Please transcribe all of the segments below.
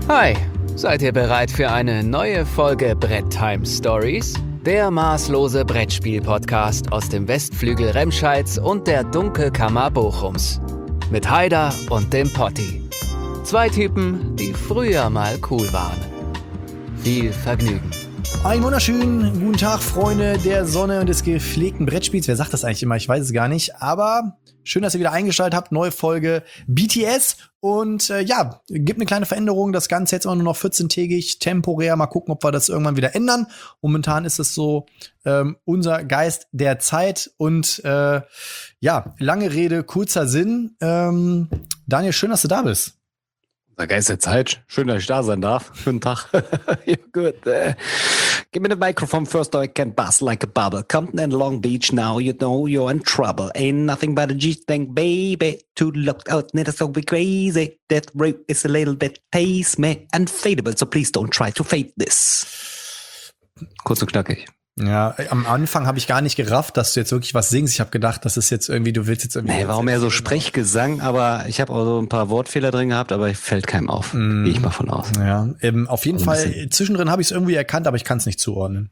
Hi, seid ihr bereit für eine neue Folge Brett Time Stories? Der maßlose Brettspiel-Podcast aus dem Westflügel Remscheids und der Dunkelkammer Bochums. Mit Haider und dem Potti. Zwei Typen, die früher mal cool waren. Viel Vergnügen. Einen wunderschönen guten Tag, Freunde der Sonne und des gepflegten Brettspiels. Wer sagt das eigentlich immer? Ich weiß es gar nicht. Aber schön, dass ihr wieder eingeschaltet habt. Neue Folge BTS. Und gibt eine kleine Veränderung. Das Ganze jetzt auch nur noch 14-tägig, temporär. Mal gucken, ob wir das irgendwann wieder ändern. Momentan ist es so unser Geist der Zeit. Und lange Rede, kurzer Sinn. Daniel, schön, dass du da bist. Der Geist der Zeit. Schön, dass ich da sein darf. Guten Tag. Ja, gut. Give me the microphone first, or I can bust like a bubble. Compton and Long Beach, now you know you're in trouble. Ain't nothing but a G-thing, baby. To look out, never so be crazy. That rope is a little bit pace me unfadable, so please don't try to fade this. Kurz und knackig. Ja, am Anfang habe ich gar nicht gerafft, dass du jetzt wirklich was singst. Ich habe gedacht, das ist jetzt irgendwie, du willst jetzt irgendwie. Nee, warum eher so Sprechgesang, aber ich habe auch so ein paar Wortfehler drin gehabt, aber fällt keinem auf. Gehe ich mal von aus. Ja, auf jeden Fall, zwischendrin habe ich es irgendwie erkannt, aber ich kann es nicht zuordnen.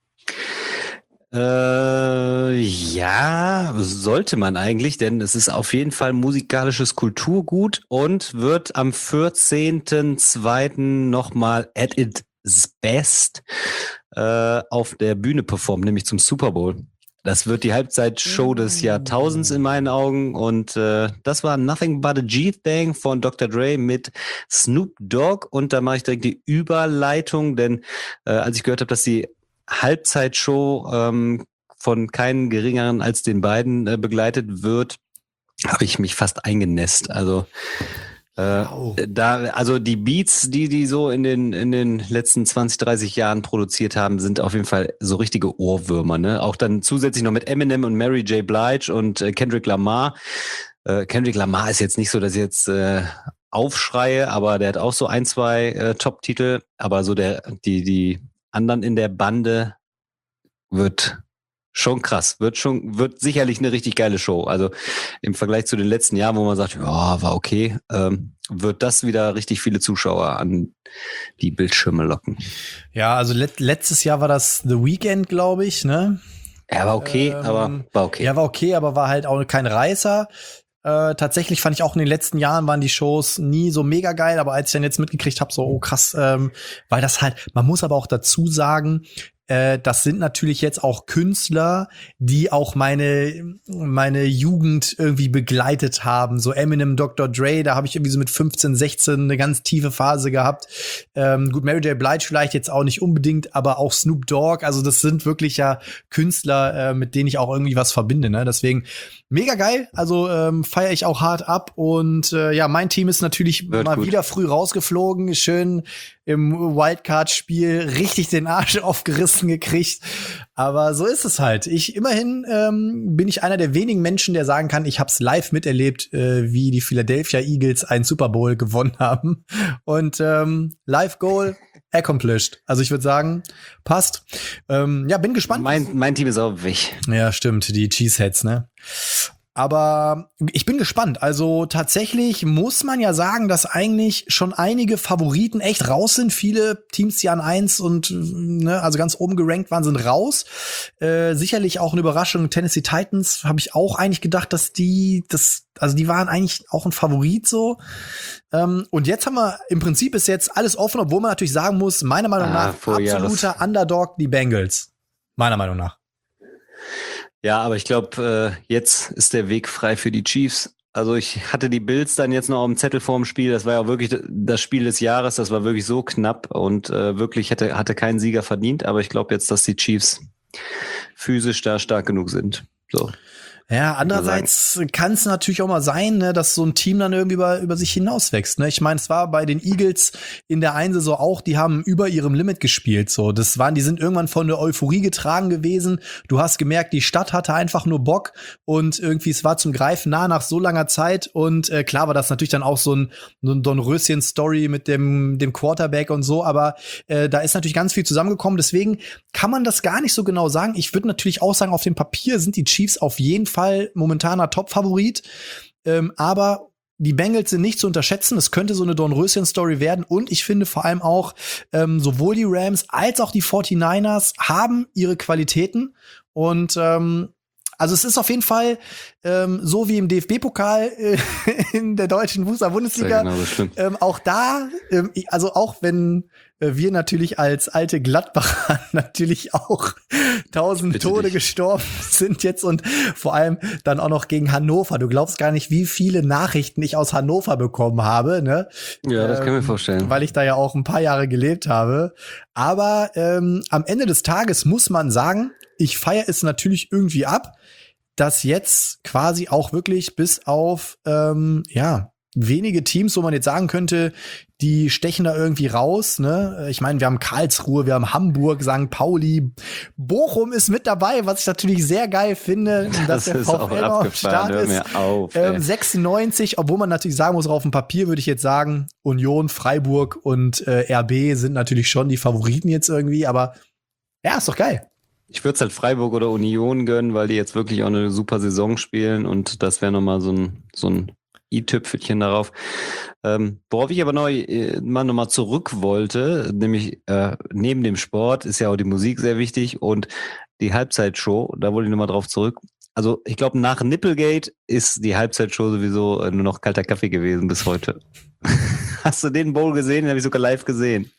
Ja, sollte man eigentlich, denn es ist auf jeden Fall musikalisches Kulturgut und wird am 14.02. nochmal at its best auf der Bühne performen, nämlich zum Super Bowl. Das wird die Halbzeitshow des Jahrtausends in meinen Augen und das war Nothing But a G-Thing von Dr. Dre mit Snoop Dogg und da mache ich direkt die Überleitung, denn als ich gehört habe, dass die Halbzeitshow von keinen geringeren als den beiden begleitet wird, habe ich mich fast eingenässt. Also also die Beats, die so in den letzten 20, 30 Jahren produziert haben, sind auf jeden Fall so richtige Ohrwürmer, ne? Auch dann zusätzlich noch mit Eminem und Mary J. Blige und Kendrick Lamar. Kendrick Lamar ist jetzt nicht so, dass ich jetzt aufschreie, aber der hat auch so ein, zwei Top-Titel. Aber so die anderen in der Bande wird schon krass, wird sicherlich eine richtig geile Show. Also im Vergleich zu den letzten Jahren, wo man sagt, ja, war okay, wird das wieder richtig viele Zuschauer an die Bildschirme locken. Ja, also letztes Jahr war das The Weeknd, glaube ich, ne? Ja, war okay, aber war okay. Ja, war okay, aber war halt auch kein Reißer. Tatsächlich fand ich auch in den letzten Jahren waren die Shows nie so mega geil, aber als ich dann jetzt mitgekriegt habe, so, oh krass, weil das halt, man muss aber auch dazu sagen, das sind natürlich jetzt auch Künstler, die auch meine Jugend irgendwie begleitet haben. So Eminem, Dr. Dre, da habe ich irgendwie so mit 15, 16 eine ganz tiefe Phase gehabt. Gut, Mary J. Blige vielleicht jetzt auch nicht unbedingt, aber auch Snoop Dogg. Also das sind wirklich ja Künstler, mit denen ich auch irgendwie was verbinde. Ne? Deswegen mega geil. Also feiere ich auch hart ab. Und mein Team ist natürlich wieder früh rausgeflogen. Schön im Wildcard-Spiel richtig den Arsch aufgerissen gekriegt. Aber so ist es halt. Immerhin bin ich einer der wenigen Menschen, der sagen kann, ich hab's live miterlebt, wie die Philadelphia Eagles einen Super Bowl gewonnen haben. Und Live Goal accomplished. Also ich würde sagen, passt. Bin gespannt. Mein Team ist auch weg. Ja, stimmt. Die Cheeseheads, ne? Aber ich bin gespannt. Also tatsächlich muss man ja sagen, dass eigentlich schon einige Favoriten echt raus sind. Viele Teams, die an 1 und also ganz oben gerankt waren, sind raus. Sicherlich auch eine Überraschung. Tennessee Titans habe ich auch eigentlich gedacht, dass die waren eigentlich auch ein Favorit so. Und jetzt haben wir, im Prinzip ist jetzt alles offen, obwohl man natürlich sagen muss, meiner Meinung nach absoluter Underdog die Bengals. Meiner Meinung nach. Ja, aber ich glaube, jetzt ist der Weg frei für die Chiefs. Also ich hatte die Bills dann jetzt noch auf dem Zettel vor dem Spiel. Das war ja wirklich das Spiel des Jahres. Das war wirklich so knapp und wirklich hatte keinen Sieger verdient. Aber ich glaube jetzt, dass die Chiefs physisch da stark genug sind. So. Ja, andererseits kann es natürlich auch mal sein, ne, dass so ein Team dann irgendwie über sich hinauswächst. Ne? Ich meine, es war bei den Eagles in der einen Saison auch, die haben über ihrem Limit gespielt. So, die sind irgendwann von der Euphorie getragen gewesen. Du hast gemerkt, die Stadt hatte einfach nur Bock und irgendwie es war zum Greifen nah nach so langer Zeit. Und klar war das natürlich dann auch so ein Dornröschen-Story mit dem Quarterback und so, aber da ist natürlich ganz viel zusammengekommen. Deswegen kann man das gar nicht so genau sagen. Ich würde natürlich auch sagen, auf dem Papier sind die Chiefs auf jeden Fall momentaner Top-Favorit. Aber die Bengals sind nicht zu unterschätzen. Es könnte so eine Dornröschen-Story werden. Und ich finde vor allem auch, sowohl die Rams als auch die 49ers haben ihre Qualitäten. Und also es ist auf jeden Fall so wie im DFB-Pokal in der deutschen Fußball-Bundesliga. Genau, auch da, also auch wenn wir natürlich als alte Gladbacher natürlich auch 1000 Tode gestorben sind jetzt und vor allem dann auch noch gegen Hannover. Du glaubst gar nicht, wie viele Nachrichten ich aus Hannover bekommen habe, ne? Ja, das kann ich mir vorstellen. Weil ich da ja auch ein paar Jahre gelebt habe. Aber am Ende des Tages muss man sagen, ich feiere es natürlich irgendwie ab, dass jetzt quasi auch wirklich bis auf wenige Teams, wo man jetzt sagen könnte, die stechen da irgendwie raus, ne? Ich meine, wir haben Karlsruhe, wir haben Hamburg, St. Pauli, Bochum ist mit dabei, was ich natürlich sehr geil finde, dass der VfL am Start ist. 96, obwohl man natürlich sagen muss, auf dem Papier würde ich jetzt sagen, Union, Freiburg und RB sind natürlich schon die Favoriten jetzt irgendwie, aber ja, ist doch geil. Ich würde es halt Freiburg oder Union gönnen, weil die jetzt wirklich auch eine super Saison spielen und das wäre nochmal so ein i-Tüpfelchen darauf. Worauf ich aber nochmal zurück wollte, nämlich neben dem Sport ist ja auch die Musik sehr wichtig und die Halbzeitshow, da wollte ich nochmal drauf zurück. Also ich glaube, nach Nipplegate ist die Halbzeitshow sowieso nur noch kalter Kaffee gewesen bis heute. Hast du den Bowl gesehen? Den habe ich sogar live gesehen.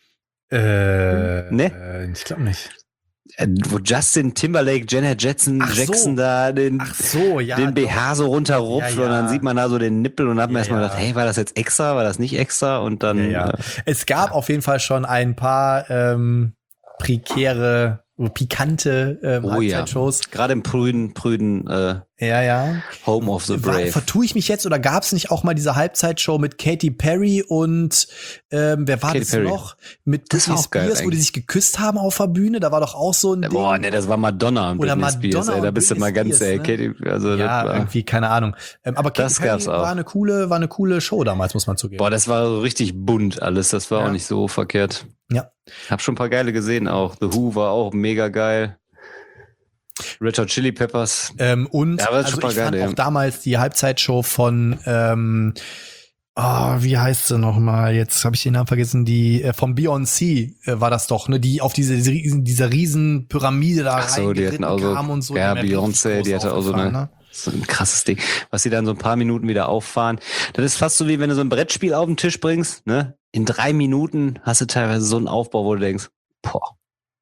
Ne? Ich glaube nicht. Wo Justin Timberlake, Janet Jackson da den BH so runterrupft und dann sieht man da so den Nippel und dann hat man erstmal gedacht, hey, war das jetzt extra, war das nicht extra? Und dann es gab auf jeden Fall schon ein paar pikante Halbzeitshows. Gerade im prüden Home of the Brave. Vertue ich mich jetzt oder gab es nicht auch mal diese Halbzeitshow mit Katy Perry und wer war das noch? Mit Britney Spears, wo die sich geküsst haben auf der Bühne. Da war doch auch so ein Ding. Boah, ne, das war Madonna und oder Britney Madonna Spears. Ey, da bist du mal ganz, ne? Katy, also ja, das war, irgendwie, keine Ahnung. Aber Katy Perry war eine coole Show damals, muss man zugeben. Boah, das war so richtig bunt alles. Das war auch nicht so verkehrt. Ja. Hab schon ein paar geile gesehen auch. The Who war auch mega geil. Red Hot Chili Peppers. Und also ich fand auch damals die Halbzeitshow von wie heißt sie nochmal? Jetzt habe ich den Namen vergessen. Die von Beyoncé war das doch, ne? Die auf dieser riesen Pyramide da reingeritten kam und so. Ja, Beyoncé, die hatte auch so ein krasses Ding. Was sie dann so ein paar Minuten wieder auffahren. Das ist fast so wie wenn du so ein Brettspiel auf den Tisch bringst, ne? In 3 Minuten hast du teilweise so einen Aufbau, wo du denkst, boah.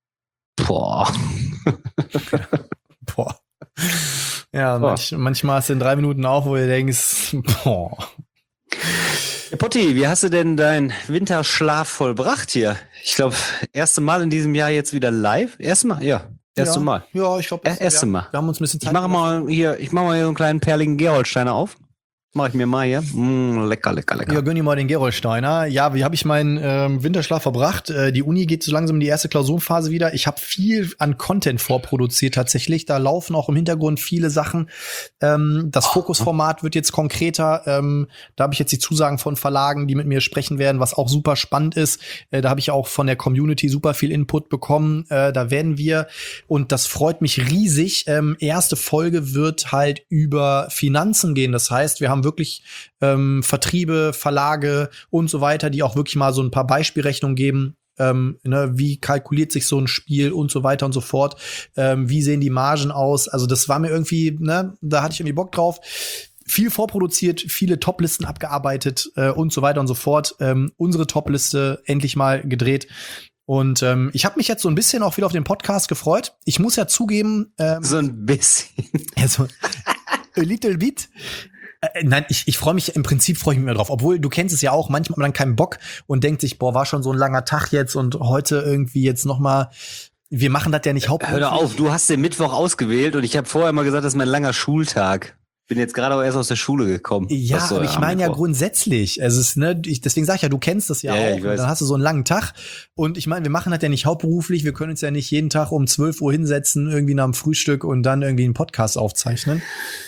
Ja, manchmal hast du in 3 Minuten auf, wo du denkst, boah. Potti, wie hast du denn deinen Winterschlaf vollbracht hier? Ich glaube, erste Mal in diesem Jahr jetzt wieder live. Erste Mal? Ja. Erste Mal. Ja, ich glaube, erste Mal. Wir haben uns ein bisschen Zeit. Ich mache mal hier so einen kleinen perligen Gerolsteiner auf. Mache ich mir mal hier. Lecker. Ja, gönn dir mal den Gerolsteiner. Ja, wie habe ich meinen Winterschlaf verbracht? Die Uni geht so langsam in die erste Klausurenphase wieder. Ich habe viel an Content vorproduziert tatsächlich. Da laufen auch im Hintergrund viele Sachen. Das Fokusformat wird jetzt konkreter. Da habe ich jetzt die Zusagen von Verlagen, die mit mir sprechen werden, was auch super spannend ist. Da habe ich auch von der Community super viel Input bekommen. Da werden wir, und das freut mich riesig, erste Folge wird halt über Finanzen gehen. Das heißt, wir haben wirklich Vertriebe, Verlage und so weiter, die auch wirklich mal so ein paar Beispielrechnungen geben. Wie kalkuliert sich so ein Spiel und so weiter und so fort. Wie sehen die Margen aus? Also das war mir irgendwie, da hatte ich irgendwie Bock drauf. Viel vorproduziert, viele Toplisten abgearbeitet und so weiter und so fort. Unsere Topliste endlich mal gedreht. Und ich habe mich jetzt so ein bisschen auch wieder auf den Podcast gefreut. Ich muss ja zugeben, so ein bisschen. Also, a little bit. Nein, ich freue mich, im Prinzip freue ich mich mehr drauf. Obwohl, du kennst es ja auch, manchmal hat man dann keinen Bock und denkt sich, boah, war schon so ein langer Tag jetzt und heute irgendwie jetzt noch mal, wir machen das ja nicht hauptberuflich. Hör auf, du hast den Mittwoch ausgewählt und ich habe vorher mal gesagt, das ist mein langer Schultag. Bin jetzt gerade auch erst aus der Schule gekommen. Ja, aber ich meine ja grundsätzlich. Es ist, deswegen sag ich ja, du kennst das ja auch. Und dann hast du so einen langen Tag. Und ich meine, wir machen das ja nicht hauptberuflich. Wir können uns ja nicht jeden Tag um 12 Uhr hinsetzen, irgendwie nach dem Frühstück und dann irgendwie einen Podcast aufzeichnen.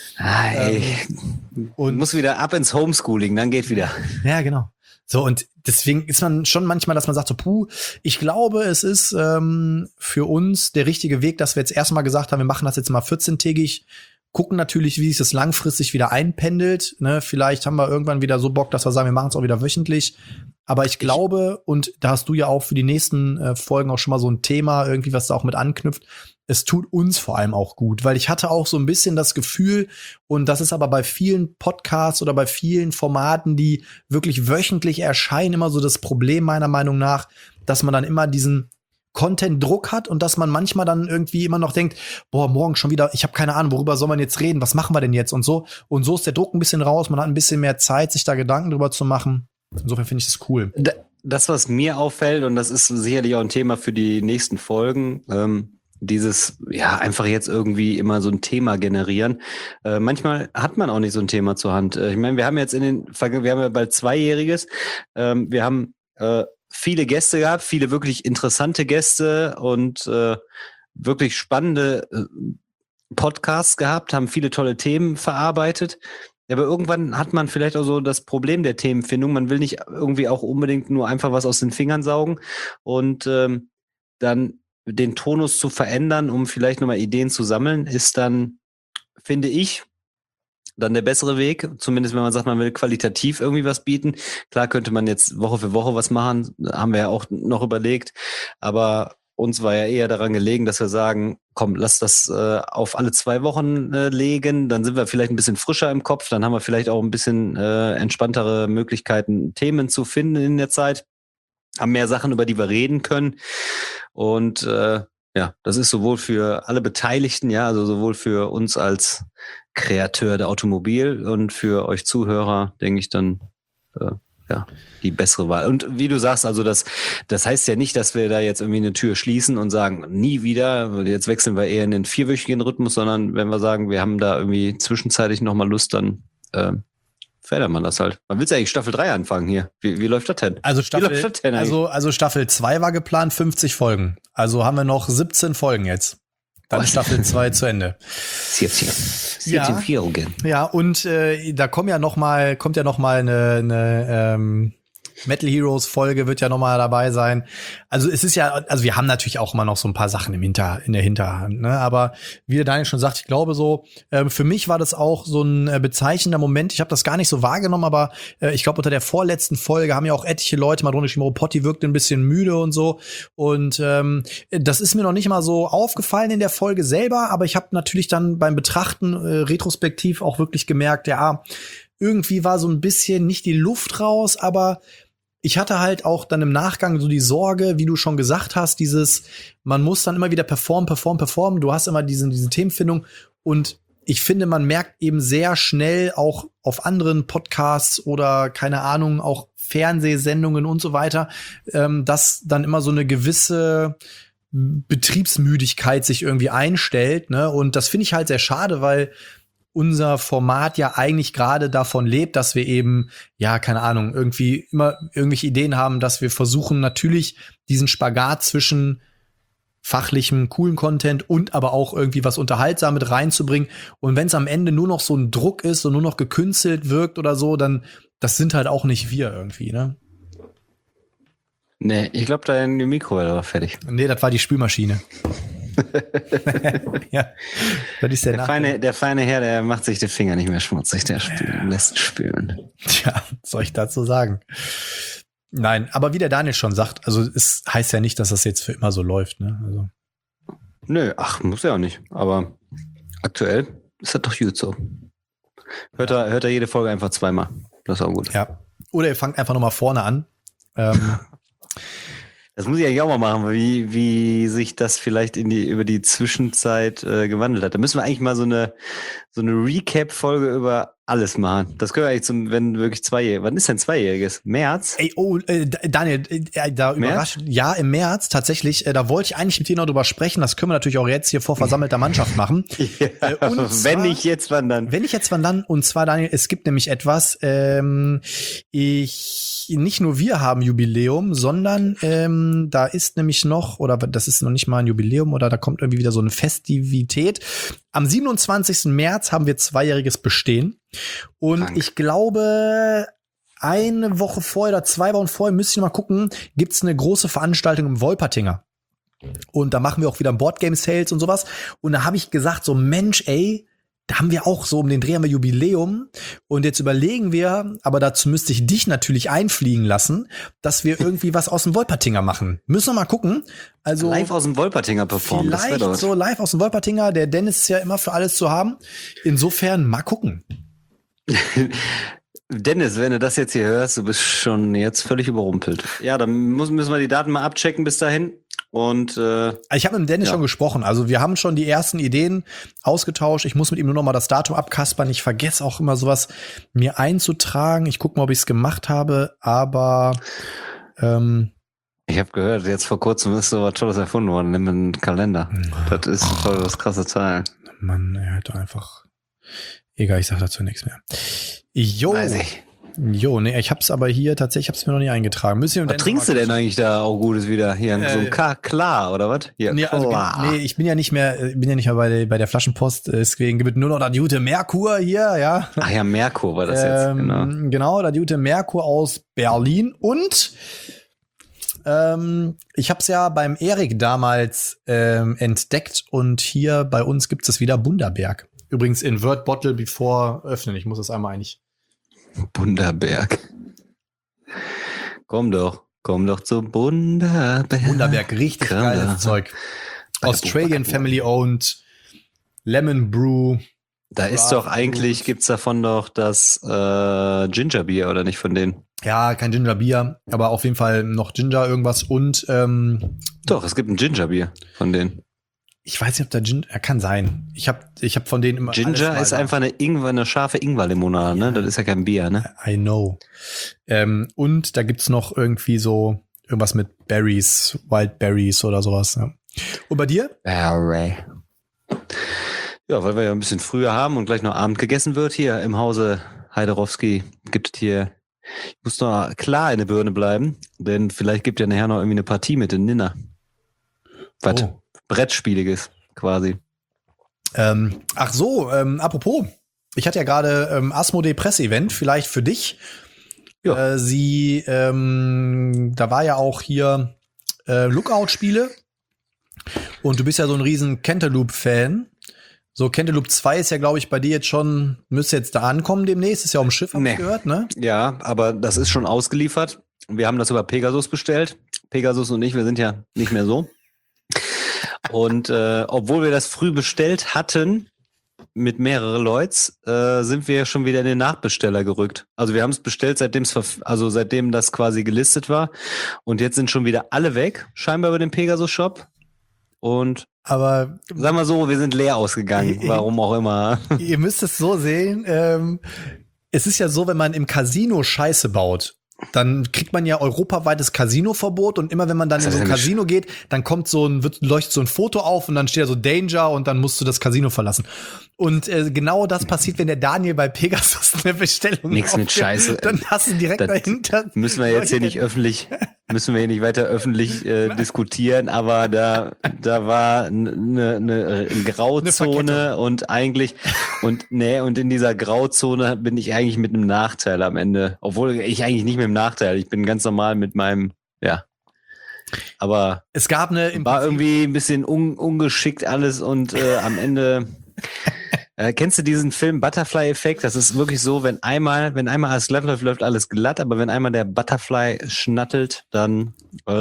Und muss wieder ab ins Homeschooling, dann geht wieder. Ja, genau. So, und deswegen ist man schon manchmal, dass man sagt so, ich glaube, es ist für uns der richtige Weg, dass wir jetzt erstmal gesagt haben, wir machen das jetzt mal 14-tägig gucken natürlich, wie sich das langfristig wieder einpendelt. Ne? Vielleicht haben wir irgendwann wieder so Bock, dass wir sagen, wir machen es auch wieder wöchentlich. Aber ich glaube, und da hast du ja auch für die nächsten Folgen auch schon mal so ein Thema, irgendwie, was da auch mit anknüpft, es tut uns vor allem auch gut, weil ich hatte auch so ein bisschen das Gefühl, und das ist aber bei vielen Podcasts oder bei vielen Formaten, die wirklich wöchentlich erscheinen, immer so das Problem meiner Meinung nach, dass man dann immer diesen Content-Druck hat und dass man manchmal dann irgendwie immer noch denkt, boah, morgen schon wieder, ich habe keine Ahnung, worüber soll man jetzt reden, was machen wir denn jetzt und so. Und so ist der Druck ein bisschen raus, man hat ein bisschen mehr Zeit, sich da Gedanken drüber zu machen. Insofern finde ich das cool. Das, was mir auffällt, und das ist sicherlich auch ein Thema für die nächsten Folgen, dieses, ja, einfach jetzt irgendwie immer so ein Thema generieren. Manchmal hat man auch nicht so ein Thema zur Hand. Ich meine, wir haben jetzt wir haben ja bald Zweijähriges. Wir haben viele Gäste gehabt, viele wirklich interessante Gäste und wirklich spannende Podcasts gehabt, haben viele tolle Themen verarbeitet. Aber irgendwann hat man vielleicht auch so das Problem der Themenfindung. Man will nicht irgendwie auch unbedingt nur einfach was aus den Fingern saugen und dann den Tonus zu verändern, um vielleicht nochmal Ideen zu sammeln, ist dann, finde ich, dann der bessere Weg. Zumindest wenn man sagt, man will qualitativ irgendwie was bieten. Klar könnte man jetzt Woche für Woche was machen, haben wir ja auch noch überlegt. Aber uns war ja eher daran gelegen, dass wir sagen, komm, lass das auf alle 2 Wochen legen. Dann sind wir vielleicht ein bisschen frischer im Kopf. Dann haben wir vielleicht auch ein bisschen entspanntere Möglichkeiten, Themen zu finden in der Zeit. Haben mehr Sachen, über die wir reden können. Und ja, das ist sowohl für alle Beteiligten, ja, also sowohl für uns als Kreateur der Automobil und für euch Zuhörer, denke ich, dann ja, die bessere Wahl. Und wie du sagst, also das heißt ja nicht, dass wir da jetzt irgendwie eine Tür schließen und sagen, nie wieder, jetzt wechseln wir eher in den 4-wöchigen Rhythmus, sondern wenn wir sagen, wir haben da irgendwie zwischenzeitlich nochmal Lust, dann verändert man das halt. Man will ja eigentlich Staffel 3 anfangen hier. Wie läuft das denn? Also Staffel 2 war geplant, 50 Folgen. Also haben wir noch 17 Folgen jetzt. Dann ist Staffel 2 zu Ende. 17 Folgen. Ja, und da kommt ja noch mal eine Metal Heroes Folge wird ja noch mal dabei sein. Also es ist ja, also wir haben natürlich auch immer noch so ein paar Sachen in der Hinterhand, ne? Aber wie der Daniel schon sagt, ich glaube so, für mich war das auch so ein bezeichnender Moment. Ich habe das gar nicht so wahrgenommen, aber ich glaube unter der vorletzten Folge haben ja auch etliche Leute mal drunter geschrieben, Potti wirkte ein bisschen müde und so. Und das ist mir noch nicht mal so aufgefallen in der Folge selber, aber ich habe natürlich dann beim Betrachten retrospektiv auch wirklich gemerkt, ja, irgendwie war so ein bisschen nicht die Luft raus, aber ich hatte halt auch dann im Nachgang so die Sorge, wie du schon gesagt hast, man muss dann immer wieder performen. Du hast immer diese Themenfindung. Und ich finde, man merkt eben sehr schnell auch auf anderen Podcasts oder keine Ahnung, auch Fernsehsendungen und so weiter, dass dann immer so eine gewisse Betriebsmüdigkeit sich irgendwie einstellt, ne? Und das finde ich halt sehr schade, weil unser Format ja eigentlich gerade davon lebt, dass wir eben, ja, keine Ahnung, irgendwie immer irgendwelche Ideen haben, dass wir versuchen, natürlich diesen Spagat zwischen fachlichem, coolen Content und aber auch irgendwie was unterhaltsam mit reinzubringen. Und wenn es am Ende nur noch so ein Druck ist und nur noch gekünstelt wirkt oder so, dann, das sind halt auch nicht wir irgendwie, ne? Nee, ich glaube, deine Mikrowelle war fertig. Nee, das war die Spülmaschine. Ja, das ist der feine Herr, der macht sich den Finger nicht mehr schmutzig, der lässt spülen. Tja, was soll ich dazu sagen? Nein, aber wie der Daniel schon sagt, also es heißt ja nicht, dass das jetzt für immer so läuft, ne? Also. Nö, muss ja auch nicht. Aber aktuell ist das doch gut so. Hört er jede Folge einfach 2-mal. Das ist auch gut. Ja. Oder ihr fangt einfach nochmal vorne an. Das muss ich eigentlich auch mal machen, wie sich das vielleicht über die Zwischenzeit gewandelt hat. Da müssen wir eigentlich mal so eine Recap-Folge über alles machen. Das können wir eigentlich wenn wirklich 2-jährig. Wann ist denn 2-jähriges? März? Ey, Daniel, da überrascht. Ja, im März tatsächlich. Da wollte ich eigentlich mit dir noch drüber sprechen. Das können wir natürlich auch jetzt hier vor versammelter Mannschaft machen. Ja, wenn nicht jetzt, wann dann? Wenn nicht jetzt, wann dann? Und zwar, Daniel, es gibt nämlich etwas. Nicht nur wir haben Jubiläum, sondern da ist nämlich noch, oder das ist noch nicht mal ein Jubiläum, oder da kommt irgendwie wieder so eine Festivität. Am 27. März haben wir 2-jähriges Bestehen. Und Dank. Ich glaube, eine Woche vorher oder 2 Wochen vorher, müsste ich noch mal gucken, gibt's eine große Veranstaltung im Wolpertinger. Und da machen wir auch wieder Boardgame-Sales und sowas. Und da habe ich gesagt, so Mensch, ey, da haben wir auch so um den Dreh haben wir Jubiläum und jetzt überlegen wir, aber dazu müsste ich dich natürlich einfliegen lassen, dass wir irgendwie was aus dem Wolpertinger machen. Müssen wir mal gucken. Also live aus dem Wolpertinger performen. Vielleicht so live aus dem Wolpertinger. Der Dennis ist ja immer für alles zu haben. Insofern mal gucken. Dennis, wenn du das jetzt hier hörst, du bist schon jetzt völlig überrumpelt. Ja, dann müssen wir die Daten mal abchecken bis dahin. Und ich habe mit dem Dennis schon gesprochen. Also wir haben schon die ersten Ideen ausgetauscht. Ich muss mit ihm nur noch mal das Datum abkaspern. Ich vergesse auch immer sowas mir einzutragen. Ich gucke mal, ob ich es gemacht habe. Aber ich habe gehört, jetzt vor kurzem ist so was Tolles erfunden worden. Nimm einen Kalender. Das ist voll das krasse Teil. Mann, er hat einfach. Egal, ich sag dazu nichts mehr. Jo. Weiß ich. Jo, nee, ich hab's aber hier tatsächlich, ich hab's mir noch nicht eingetragen. Was trinkst du denn eigentlich da auch Gutes wieder? Hier, so ein klar, oder was? Hier, nee, nee, ich bin ja nicht mehr bei der Flaschenpost, deswegen gibt es nur noch das gute Merkur hier, ja. Ach ja, Merkur war das jetzt, genau. Genau, das gute Merkur aus Berlin und ich hab's ja beim Erik damals entdeckt und hier bei uns gibt es wieder Bundaberg. Übrigens in Word Bottle bevor öffnen, ich muss das einmal eigentlich. Bundaberg. Komm doch zu Bundaberg. Bundaberg, richtig geiles Zeug. Australian Family Owned, Lemon Brew. Da ist doch eigentlich, gibt's davon doch das Ginger Beer, oder nicht von denen? Ja, kein Ginger Beer, aber auf jeden Fall noch Ginger irgendwas und doch, es gibt ein Ginger Beer von denen. Ich weiß nicht, ob da Ginger, kann sein. Ich hab von denen immer Ginger ist einfach eine scharfe Ingwer-Limonade, ne? Das ist ja kein Bier, ne? I know. Und da gibt's noch irgendwie so irgendwas mit Berries, Wild Berries oder sowas. Ja. Und bei dir? Berry. Ja, weil wir ja ein bisschen früher haben und gleich noch Abend gegessen wird hier im Hause Heiderowski, gibt es hier, ich muss noch klar in der Birne bleiben, denn vielleicht gibt ja nachher noch irgendwie eine Partie mit den Ninner. Was? Oh. Brettspieliges quasi. Ach so, apropos, ich hatte ja gerade Asmodee Presse-Event, vielleicht für dich. Ja. Da war ja auch hier Lookout-Spiele und du bist ja so ein riesen Cantaloupe-Fan. So, Cantaloupe 2 ist ja, glaube ich, bei dir jetzt schon, müsste jetzt da ankommen demnächst, ist ja auf dem Schiff, hab ich gehört, ne? Ja, aber das ist schon ausgeliefert. Wir haben das über Pegasus bestellt. Pegasus und ich, wir sind ja nicht mehr so. Und obwohl wir das früh bestellt hatten, mit mehreren Leuten, sind wir schon wieder in den Nachbesteller gerückt. Also wir haben es bestellt, seitdem das quasi gelistet war. Und jetzt sind schon wieder alle weg, scheinbar über den Pegasus-Shop. Und aber sagen wir so, wir sind leer ausgegangen, warum auch immer. Ihr müsst es so sehen, es ist ja so, wenn man im Casino Scheiße baut, dann kriegt man ja europaweites Casino-Verbot und immer wenn man dann in so ein Casino geht, dann leuchtet so ein Foto auf und dann steht da so Danger und dann musst du das Casino verlassen. Und genau das passiert, wenn der Daniel bei Pegasus eine Bestellung Nix mit Scheiße. Dann hast du direkt dahinter. Müssen wir jetzt hier nicht weiter öffentlich diskutieren, aber da war eine Grauzone und eigentlich und in dieser Grauzone bin ich eigentlich mit einem Nachteil am Ende, obwohl ich eigentlich nicht mit einem Nachteil, ich bin ganz normal mit meinem, ja. Aber es gab war irgendwie ein bisschen ungeschickt alles und am Ende kennst du diesen Film Butterfly-Effekt? Das ist wirklich so, wenn einmal alles glatt läuft, läuft alles glatt, aber wenn einmal der Butterfly schnattelt, dann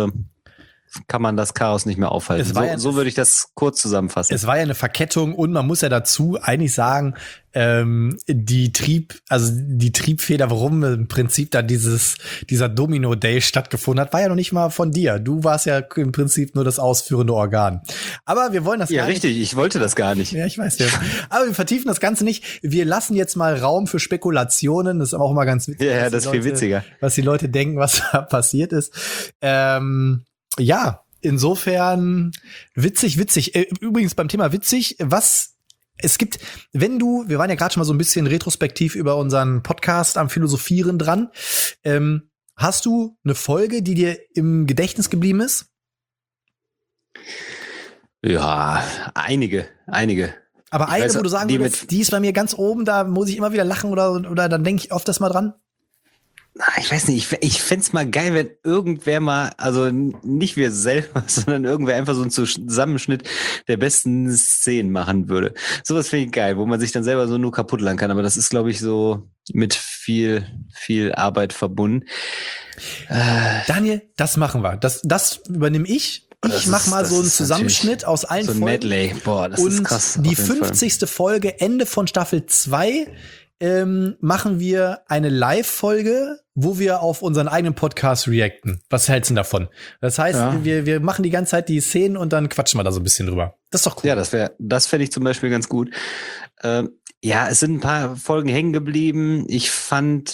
kann man das Chaos nicht mehr aufhalten. So würde ich das kurz zusammenfassen. Es war ja eine Verkettung und man muss ja dazu eigentlich sagen, die Triebfeder, warum im Prinzip da dieser Domino Day stattgefunden hat, war ja noch nicht mal von dir. Du warst ja im Prinzip nur das ausführende Organ. Aber wir wollen das gar nicht. Ja, richtig. Ich wollte das gar nicht. Ja, ich weiß ja. Aber wir vertiefen das Ganze nicht. Wir lassen jetzt mal Raum für Spekulationen. Das ist auch immer ganz witzig. Ja, das ist viel witziger. Was die Leute denken, was da passiert ist. Ja, insofern witzig. Übrigens beim Thema witzig, wir waren ja gerade schon mal so ein bisschen retrospektiv über unseren Podcast am Philosophieren dran. Hast du eine Folge, die dir im Gedächtnis geblieben ist? Ja, einige. Aber eine, wo du sagen würdest, die ist bei mir ganz oben, da muss ich immer wieder lachen oder dann denke ich oft das mal dran? Ich weiß nicht, ich fänd's mal geil, wenn irgendwer mal, also nicht wir selber, sondern irgendwer einfach so einen Zusammenschnitt der besten Szenen machen würde. Sowas finde ich geil, wo man sich dann selber so nur kaputt lachen kann. Aber das ist, glaube ich, so mit viel Arbeit verbunden. Daniel, das machen wir. Das übernehme ich. Ich mache mal so einen Zusammenschnitt aus allen so ein Folgen. Medley. Boah, das ist krass. Und die 50. Folge, Ende von Staffel 2, machen wir eine Live-Folge, wo wir auf unseren eigenen Podcast reacten. Was hältst du davon? Das heißt, wir machen die ganze Zeit die Szenen und dann quatschen wir da so ein bisschen drüber. Das ist doch cool. Ja, das fände ich zum Beispiel ganz gut. Ja, es sind ein paar Folgen hängen geblieben. Ich fand,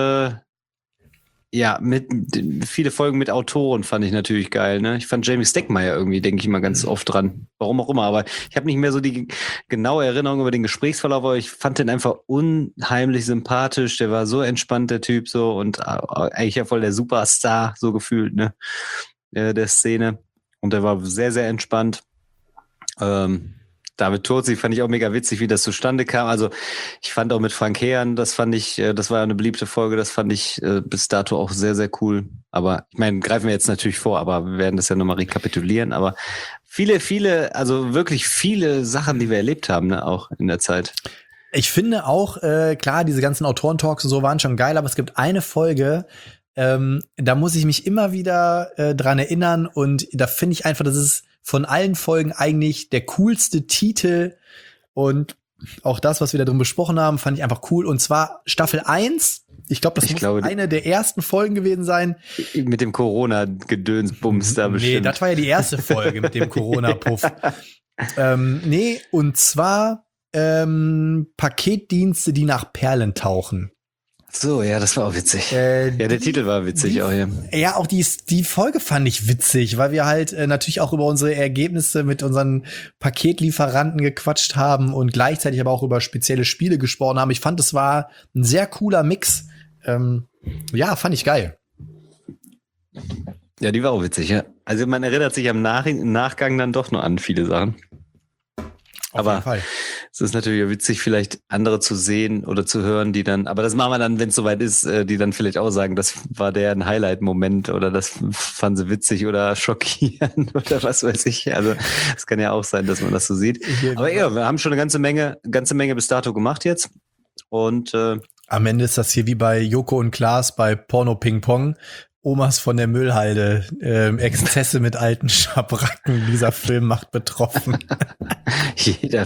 viele Folgen mit Autoren fand ich natürlich geil, ne? Ich fand Jamie Stegmaier irgendwie, denke ich mal ganz oft dran. Warum auch immer, aber ich habe nicht mehr so die genaue Erinnerung über den Gesprächsverlauf, aber ich fand den einfach unheimlich sympathisch. Der war so entspannt, der Typ, so, und eigentlich ja voll der Superstar, so gefühlt, ne? Der Szene. Und der war sehr, sehr entspannt. David Turzi fand ich auch mega witzig, wie das zustande kam. Also ich fand auch mit Frank Heeren, das war ja eine beliebte Folge, das fand ich bis dato auch sehr, sehr cool. Aber ich meine, greifen wir jetzt natürlich vor, aber wir werden das ja nochmal rekapitulieren. Aber also wirklich viele Sachen, die wir erlebt haben, ne, auch in der Zeit. Ich finde auch, klar, diese ganzen Autorentalks und so waren schon geil, aber es gibt eine Folge, da muss ich mich immer wieder dran erinnern und da finde ich einfach, das ist von allen Folgen eigentlich der coolste Titel und auch das, was wir da drin besprochen haben, fand ich einfach cool. Und zwar Staffel 1. Ich glaube, das muss eine der ersten Folgen gewesen sein. Mit dem Corona-Gedönsbums da bestimmt. Nee, das war ja die erste Folge mit dem Corona-Puff. Und zwar Paketdienste, die nach Perlen tauchen. So, ja, das war auch witzig. Ja, der Titel war witzig auch hier. Ja, auch die Folge fand ich witzig, weil wir halt natürlich auch über unsere Ergebnisse mit unseren Paketlieferanten gequatscht haben und gleichzeitig aber auch über spezielle Spiele gesprochen haben. Ich fand, es war ein sehr cooler Mix. Ja, fand ich geil. Ja, die war auch witzig, ja. Also man erinnert sich im Nachgang dann doch nur an viele Sachen. Aber es ist natürlich witzig, vielleicht andere zu sehen oder zu hören, die dann, aber das machen wir dann, wenn es soweit ist, die dann vielleicht auch sagen, das war deren Highlight-Moment oder das fanden sie witzig oder schockierend oder was weiß ich. Also es kann ja auch sein, dass man das so sieht. Aber ja, wir haben schon eine ganze Menge bis dato gemacht jetzt. Und am Ende ist das hier wie bei Joko und Klaas bei Porno Ping Pong. Omas von der Müllhalde, Exzesse mit alten Schabracken, dieser Film macht betroffen. Jeder.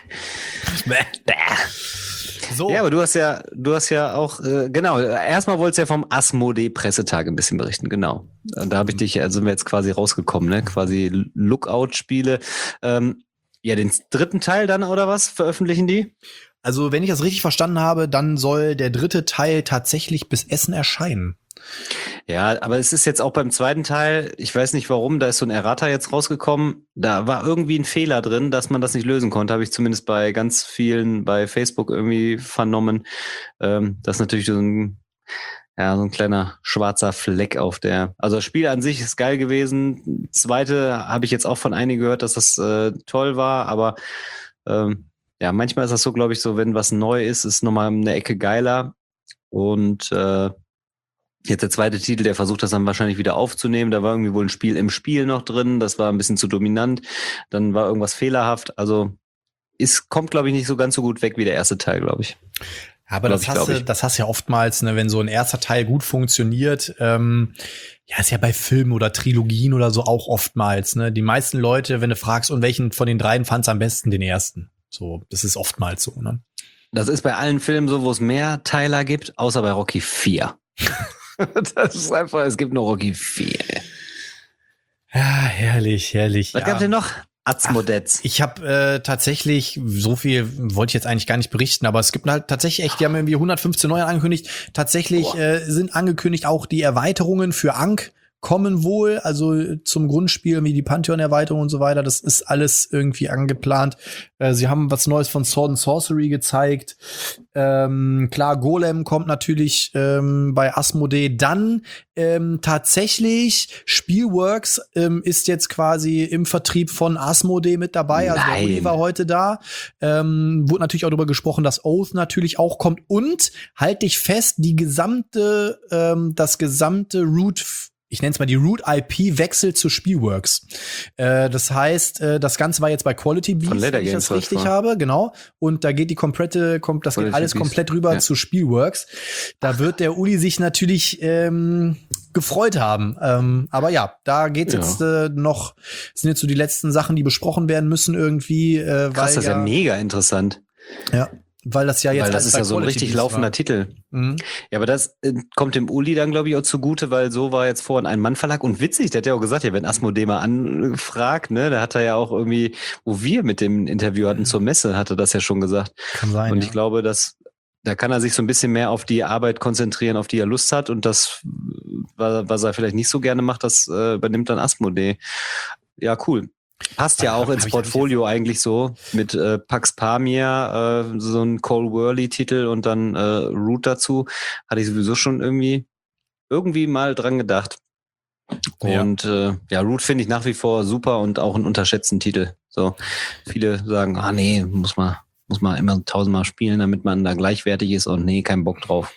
So. Ja, aber du hast ja auch, genau, erstmal wolltest du ja vom Asmodee-Pressetag ein bisschen berichten, genau. Und da habe ich dich, also sind wir jetzt quasi rausgekommen, ne? Quasi Lookout-Spiele. Ja, den dritten Teil dann, oder was, veröffentlichen die? Also, wenn ich das richtig verstanden habe, dann soll der dritte Teil tatsächlich bis Essen erscheinen. Ja, aber es ist jetzt auch beim zweiten Teil, ich weiß nicht warum, da ist so ein Errata jetzt rausgekommen, da war irgendwie ein Fehler drin, dass man das nicht lösen konnte, habe ich zumindest bei ganz vielen bei Facebook irgendwie vernommen. Das ist natürlich so ein kleiner schwarzer Fleck auf der, also das Spiel an sich ist geil gewesen. Zweite habe ich jetzt auch von einigen gehört, dass das toll war, aber ja, manchmal ist das so, glaube ich, so, wenn was neu ist nochmal eine Ecke geiler und jetzt der zweite Titel, der versucht das dann wahrscheinlich wieder aufzunehmen. Da war irgendwie wohl ein Spiel im Spiel noch drin. Das war ein bisschen zu dominant. Dann war irgendwas fehlerhaft. Also kommt, glaube ich, nicht so ganz so gut weg wie der erste Teil, glaube ich. Aber das hast du ja oftmals, ne, wenn so ein erster Teil gut funktioniert. Ja, ist ja bei Filmen oder Trilogien oder so auch oftmals. Ne, die meisten Leute, wenn du fragst, und welchen von den dreien fand's am besten, den ersten. So, das ist oftmals so. Ne? Das ist bei allen Filmen so, wo es mehr Teiler gibt, außer bei Rocky 4. Das ist einfach, es gibt nur Rocky 4. Ja, herrlich. Was gab's denn noch? Atzmodetz. Ich habe tatsächlich, so viel wollte ich jetzt eigentlich gar nicht berichten, aber es gibt halt tatsächlich echt, die haben irgendwie 115 neue angekündigt. Tatsächlich sind angekündigt auch die Erweiterungen für Ankh, kommen wohl, also zum Grundspiel wie die Pantheon-Erweiterung und so weiter, das ist alles irgendwie angeplant. Sie haben was Neues von Sword and Sorcery gezeigt. Klar, Golem kommt natürlich bei Asmodee. Dann tatsächlich Spielworks ist jetzt quasi im Vertrieb von Asmodee mit dabei. Also der Uli war heute da. Wurde natürlich auch darüber gesprochen, dass Oath natürlich auch kommt. Und halt dich fest, das gesamte Root, ich nenne es mal die Root-IP, wechselt zu Spielworks. Das heißt, das Ganze war jetzt bei Quality Beast, wenn ich das richtig habe, geht alles komplett rüber zu Spielworks. Da wird der Uli sich natürlich gefreut haben. Aber ja, da geht's jetzt noch, sind jetzt so die letzten Sachen, die besprochen werden müssen irgendwie. Krass, das ist ja mega interessant. Ja. Weil das ja jetzt weil das ist ja so ein richtig laufender Titel. Mhm. Ja, aber das kommt dem Uli dann, glaube ich, auch zugute, weil so war jetzt vorhin ein Mann-Verlag. Und witzig, der hat ja auch gesagt, ja, wenn Asmodee mal anfragt, ne, da hat er ja auch irgendwie, wo wir mit dem Interview hatten zur Messe, hatte das ja schon gesagt. Kann sein, und ich glaube, da kann er sich so ein bisschen mehr auf die Arbeit konzentrieren, auf die er Lust hat. Und das, was er vielleicht nicht so gerne macht, das übernimmt dann Asmodee. Ja, cool. Passt ja auch ins Portfolio eigentlich so mit Pax Pamir, so ein Cole Worley-Titel und dann Root dazu. Hatte ich sowieso schon irgendwie mal dran gedacht. Und Root finde ich nach wie vor super und auch einen unterschätzten Titel. So viele sagen, nee, muss man immer 1000-mal spielen, damit man da gleichwertig ist und nee, kein Bock drauf.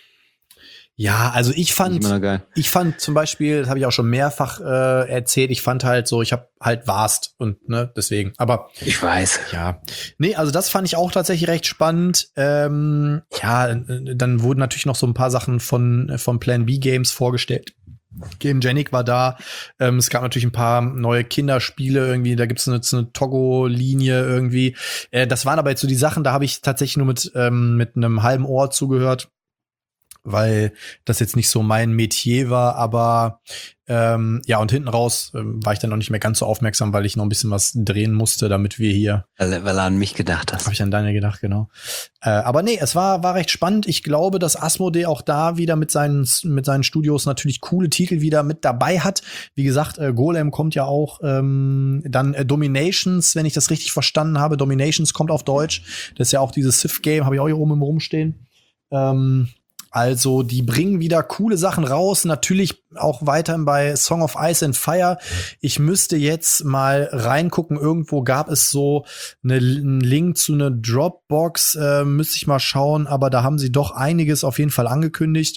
Ja, also ich fand zum Beispiel, das habe ich auch schon mehrfach erzählt, ich habe halt Vast und ne, deswegen, aber ich weiß. Ja. Nee, also das fand ich auch tatsächlich recht spannend. Dann wurden natürlich noch so ein paar Sachen von Plan B Games vorgestellt. Game Genic war da. Es gab natürlich ein paar neue Kinderspiele irgendwie. Da gibt es eine Togo-Linie irgendwie. Das waren aber jetzt so die Sachen, da habe ich tatsächlich nur mit einem halben Ohr zugehört, weil das jetzt nicht so mein Metier war, aber und hinten raus war ich dann noch nicht mehr ganz so aufmerksam, weil ich noch ein bisschen was drehen musste, damit wir hier. Weil er an mich gedacht hast. Habe ich an deine gedacht, genau. Aber nee, es war recht spannend. Ich glaube, dass Asmodee auch da wieder mit seinen Studios natürlich coole Titel wieder mit dabei hat. Wie gesagt, Golem kommt ja auch. Dann Dominations, wenn ich das richtig verstanden habe. Dominations kommt auf Deutsch. Das ist ja auch dieses Civ-Game, habe ich auch hier oben im Rumstehen. Also, die bringen wieder coole Sachen raus. Natürlich auch weiterhin bei Song of Ice and Fire. Ich müsste jetzt mal reingucken. Irgendwo gab es so einen Link zu einer Dropbox. Müsste ich mal schauen. Aber da haben sie doch einiges auf jeden Fall angekündigt,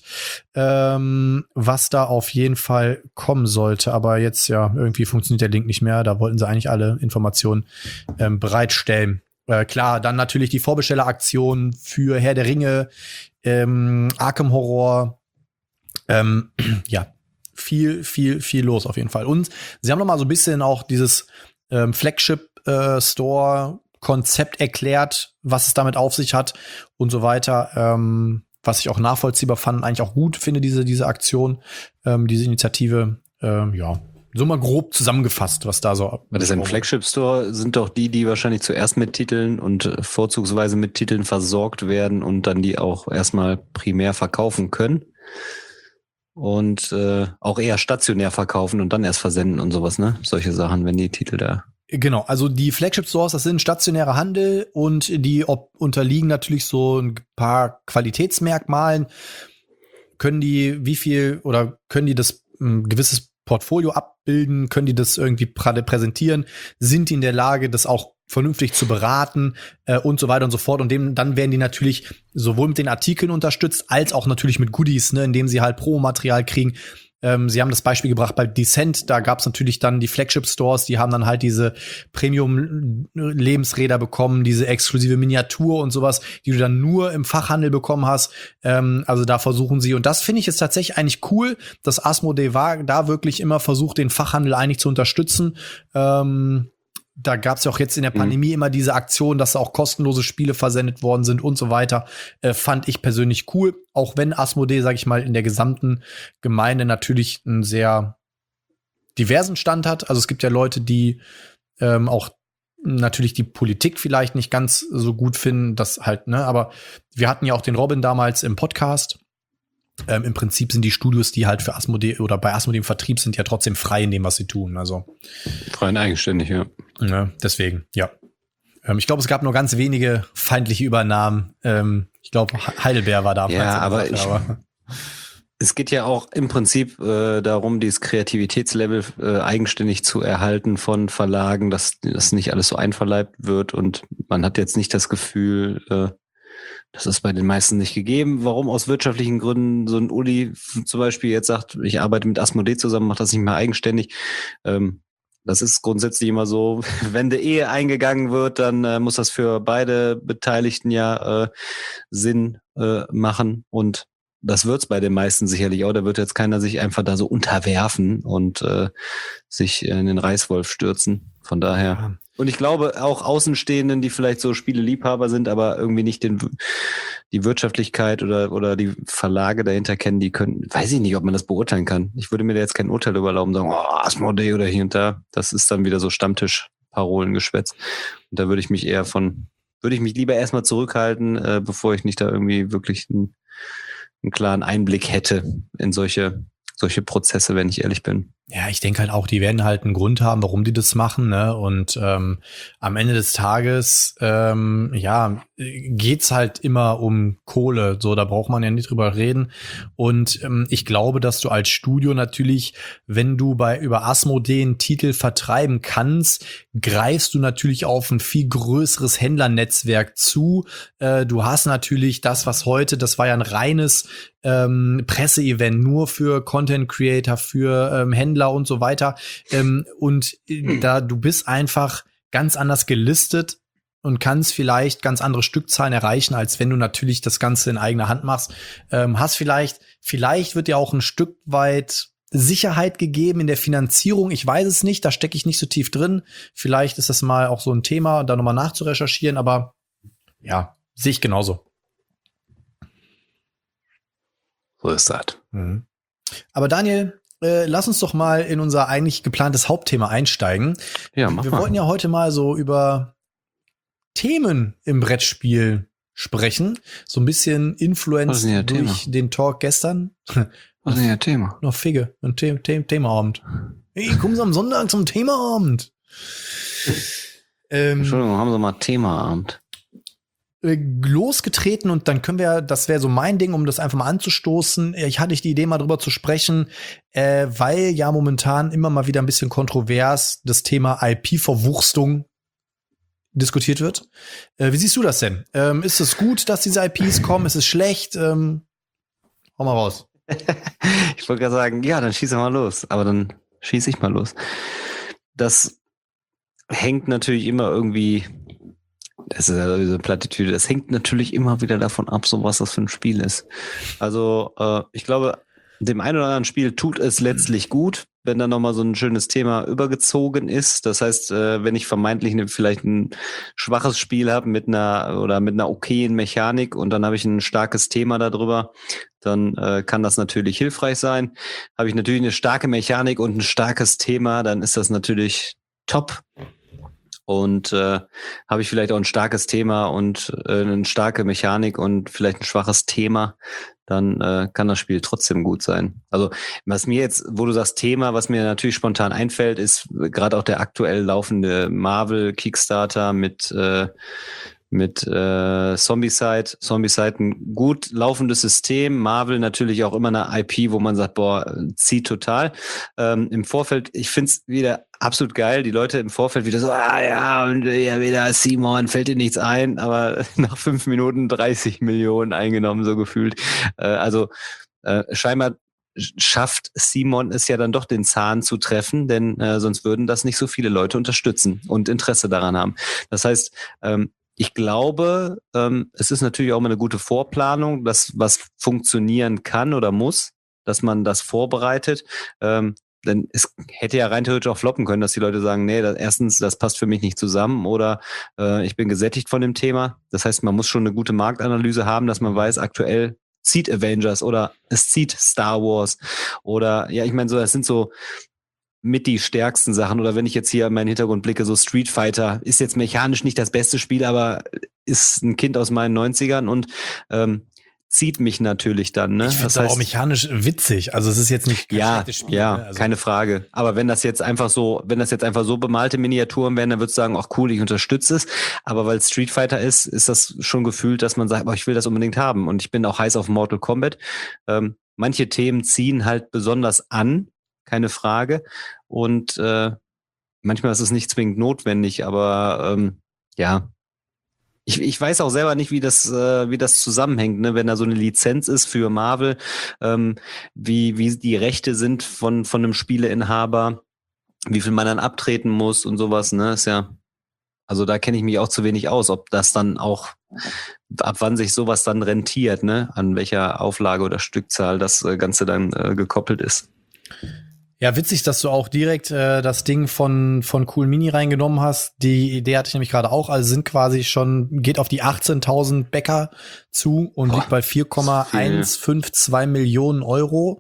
was da auf jeden Fall kommen sollte. Aber jetzt, irgendwie funktioniert der Link nicht mehr. Da wollten sie eigentlich alle Informationen bereitstellen. Klar, dann natürlich die Vorbestelleraktion für Herr der Ringe, Arkham Horror, viel los auf jeden Fall. Und sie haben noch mal so ein bisschen auch dieses Flagship Store Konzept erklärt, was es damit auf sich hat und so weiter, was ich auch nachvollziehbar fand und eigentlich auch gut finde, diese Aktion, diese Initiative, so mal grob zusammengefasst, was da so. Das im Flagship Store sind doch die wahrscheinlich zuerst mit Titeln und vorzugsweise mit Titeln versorgt werden und dann die auch erstmal primär verkaufen können. Und auch eher stationär verkaufen und dann erst versenden und sowas, ne? Solche Sachen, wenn die Titel da. Genau, also die Flagship Stores, das sind stationäre Handel und die unterliegen natürlich so ein paar Qualitätsmerkmalen. Können die das gewisses Portfolio abbilden, können die das irgendwie präsentieren, sind die in der Lage, das auch vernünftig zu beraten und so weiter und so fort. Und dann werden die natürlich sowohl mit den Artikeln unterstützt, als auch natürlich mit Goodies, ne, indem sie halt Promomaterial kriegen. Sie haben das Beispiel gebracht bei Descent, da gab es natürlich dann die Flagship-Stores, die haben dann halt diese Premium-Lebensräder bekommen, diese exklusive Miniatur und sowas, die du dann nur im Fachhandel bekommen hast. Also da versuchen sie, und das finde ich jetzt tatsächlich eigentlich cool, dass Asmodee da wirklich immer versucht, den Fachhandel eigentlich zu unterstützen. Da gab es ja auch jetzt in der Pandemie immer diese Aktion, dass auch kostenlose Spiele versendet worden sind und so weiter. Fand ich persönlich cool. Auch wenn Asmodee, sag ich mal, in der gesamten Gemeinde natürlich einen sehr diversen Stand hat. Also es gibt ja Leute, die auch natürlich die Politik vielleicht nicht ganz so gut finden. Das halt, ne? Aber wir hatten ja auch den Robin damals im Podcast. Im Prinzip sind die Studios, die halt für Asmodee oder bei Asmodee im Vertrieb sind, ja trotzdem frei in dem, was sie tun. Also frei und eigenständig, ja. Deswegen, ja. Ich glaube, es gab nur ganz wenige feindliche Übernahmen. Ich glaube, Heidelberg war da. Ja, aber es geht ja auch im Prinzip darum, dieses Kreativitätslevel eigenständig zu erhalten von Verlagen, dass das nicht alles so einverleibt wird und man hat jetzt nicht das Gefühl, das ist bei den meisten nicht gegeben. Warum? Aus wirtschaftlichen Gründen so ein Uli zum Beispiel jetzt sagt, ich arbeite mit Asmodee zusammen, mache das nicht mehr eigenständig. Das ist grundsätzlich immer so, wenn die Ehe eingegangen wird, dann muss das für beide Beteiligten ja Sinn machen und das wird's bei den meisten sicherlich auch. Da wird jetzt keiner sich einfach da so unterwerfen und sich in den Reißwolf stürzen. Von daher. Ja. Und ich glaube auch Außenstehenden, die vielleicht so Spieleliebhaber sind, aber irgendwie nicht die Wirtschaftlichkeit oder die Verlage dahinter kennen, die können, weiß ich nicht, ob man das beurteilen kann. Ich würde mir da jetzt kein Urteil überlauben, sagen, Asmodee oder hier und da. Das ist dann wieder so Stammtisch-Parolengeschwätz. Und da würde ich mich lieber erstmal zurückhalten, bevor ich nicht da irgendwie wirklich einen klaren Einblick hätte in solche Prozesse, wenn ich ehrlich bin. Ja, ich denke halt auch, die werden halt einen Grund haben, warum die das machen, ne? Und am Ende des Tages, geht's halt immer um Kohle. So, da braucht man ja nicht drüber reden. Und ich glaube, dass du als Studio natürlich, wenn du über Asmodee einen Titel vertreiben kannst, greifst du natürlich auf ein viel größeres Händlernetzwerk zu. Du hast natürlich das war ja ein reines Presseevent nur für Content Creator, für Händler und so weiter. Da du bist einfach ganz anders gelistet und kannst vielleicht ganz andere Stückzahlen erreichen, als wenn du natürlich das Ganze in eigener Hand machst. Hast vielleicht wird dir auch ein Stück weit Sicherheit gegeben in der Finanzierung. Ich weiß es nicht, da stecke ich nicht so tief drin. Vielleicht ist das mal auch so ein Thema, da nochmal nachzurecherchieren, aber ja, sehe ich genauso. So ist das. Mhm. Aber Daniel, lass uns doch mal in unser eigentlich geplantes Hauptthema einsteigen. Ja, mach Wir mal. wollten ja heute mal so über Themen im Brettspiel sprechen. So ein bisschen influenced durch den Talk gestern. Was ist denn Ihr Thema? Noch Figge, ein Themaabend. Hey, kommen Sie am Sonntag zum Themaabend. Entschuldigung, haben Sie mal Themaabend. Losgetreten und dann das wäre so mein Ding, um das einfach mal anzustoßen. Ich hatte die Idee, mal drüber zu sprechen, weil ja momentan immer mal wieder ein bisschen kontrovers das Thema IP-Verwurstung diskutiert wird. Wie siehst du das denn? Ist es gut, dass diese IPs kommen? Ist es schlecht? Hau mal raus. Ich wollte gerade sagen, ja, dann schieße mal los. Aber dann schieße ich mal los. Das hängt natürlich immer irgendwie, das ist ja diese Plattitüde, das hängt natürlich immer wieder davon ab, so was das für ein Spiel ist. Also ich glaube, dem einen oder anderen Spiel tut es letztlich gut, wenn da nochmal so ein schönes Thema übergezogen ist. Das heißt, wenn ich vermeintlich vielleicht ein schwaches Spiel habe mit einer okayen Mechanik und dann habe ich ein starkes Thema darüber, dann kann das natürlich hilfreich sein. Habe ich natürlich eine starke Mechanik und ein starkes Thema, dann ist das natürlich top. Und habe ich vielleicht auch ein starkes Thema und eine starke Mechanik und vielleicht ein schwaches Thema, dann kann das Spiel trotzdem gut sein. Also was mir jetzt, wo du sagst Thema, was mir natürlich spontan einfällt, ist gerade auch der aktuell laufende Marvel Kickstarter mit Zombicide. Zombicide ein gut laufendes System. Marvel natürlich auch immer eine IP, wo man sagt, boah, zieht total. Im Vorfeld, ich find's wieder absolut geil. Die Leute im Vorfeld wieder so, und ja, wieder Simon, fällt dir nichts ein. Aber nach 5 Minuten 30 Millionen eingenommen, so gefühlt. Scheinbar schafft Simon es ja dann doch, den Zahn zu treffen, denn sonst würden das nicht so viele Leute unterstützen und Interesse daran haben. Das heißt, ich glaube, es ist natürlich auch mal eine gute Vorplanung, dass was funktionieren kann oder muss, dass man das vorbereitet. Denn es hätte ja rein theoretisch auch floppen können, dass die Leute sagen, nee, erstens, das passt für mich nicht zusammen oder ich bin gesättigt von dem Thema. Das heißt, man muss schon eine gute Marktanalyse haben, dass man weiß, aktuell zieht Avengers oder es zieht Star Wars oder ja, ich meine, so, das sind so mit die stärksten Sachen. Oder wenn ich jetzt hier in meinen Hintergrund blicke, so Street Fighter ist jetzt mechanisch nicht das beste Spiel, aber ist ein Kind aus meinen 90ern und zieht mich natürlich dann. Ne? Ich finde es auch mechanisch witzig. Also es ist jetzt nicht kein schlechtes Spiel. Ja, ne? Also keine Frage. Aber wenn das jetzt einfach so bemalte Miniaturen wären, dann würdest du sagen, ach cool, ich unterstütze es. Aber weil Street Fighter ist das schon gefühlt, dass man sagt, ich will das unbedingt haben. Und ich bin auch heiß auf Mortal Kombat. Manche Themen ziehen halt besonders an, keine Frage. Und manchmal ist es nicht zwingend notwendig, aber ja. Ich weiß auch selber nicht, wie das zusammenhängt, ne? Wenn da so eine Lizenz ist für Marvel, wie die Rechte sind von einem Spieleinhaber, wie viel man dann abtreten muss und sowas, ne? Ist ja, also da kenne ich mich auch zu wenig aus, ob das dann auch, ab wann sich sowas dann rentiert, ne? An welcher Auflage oder Stückzahl das Ganze dann gekoppelt ist. Ja, witzig, dass du auch direkt das Ding von Cool Mini reingenommen hast. Die Idee hatte ich nämlich gerade auch. Also sind quasi geht auf die 18.000 Bäcker zu und liegt bei 4,152 Millionen Euro.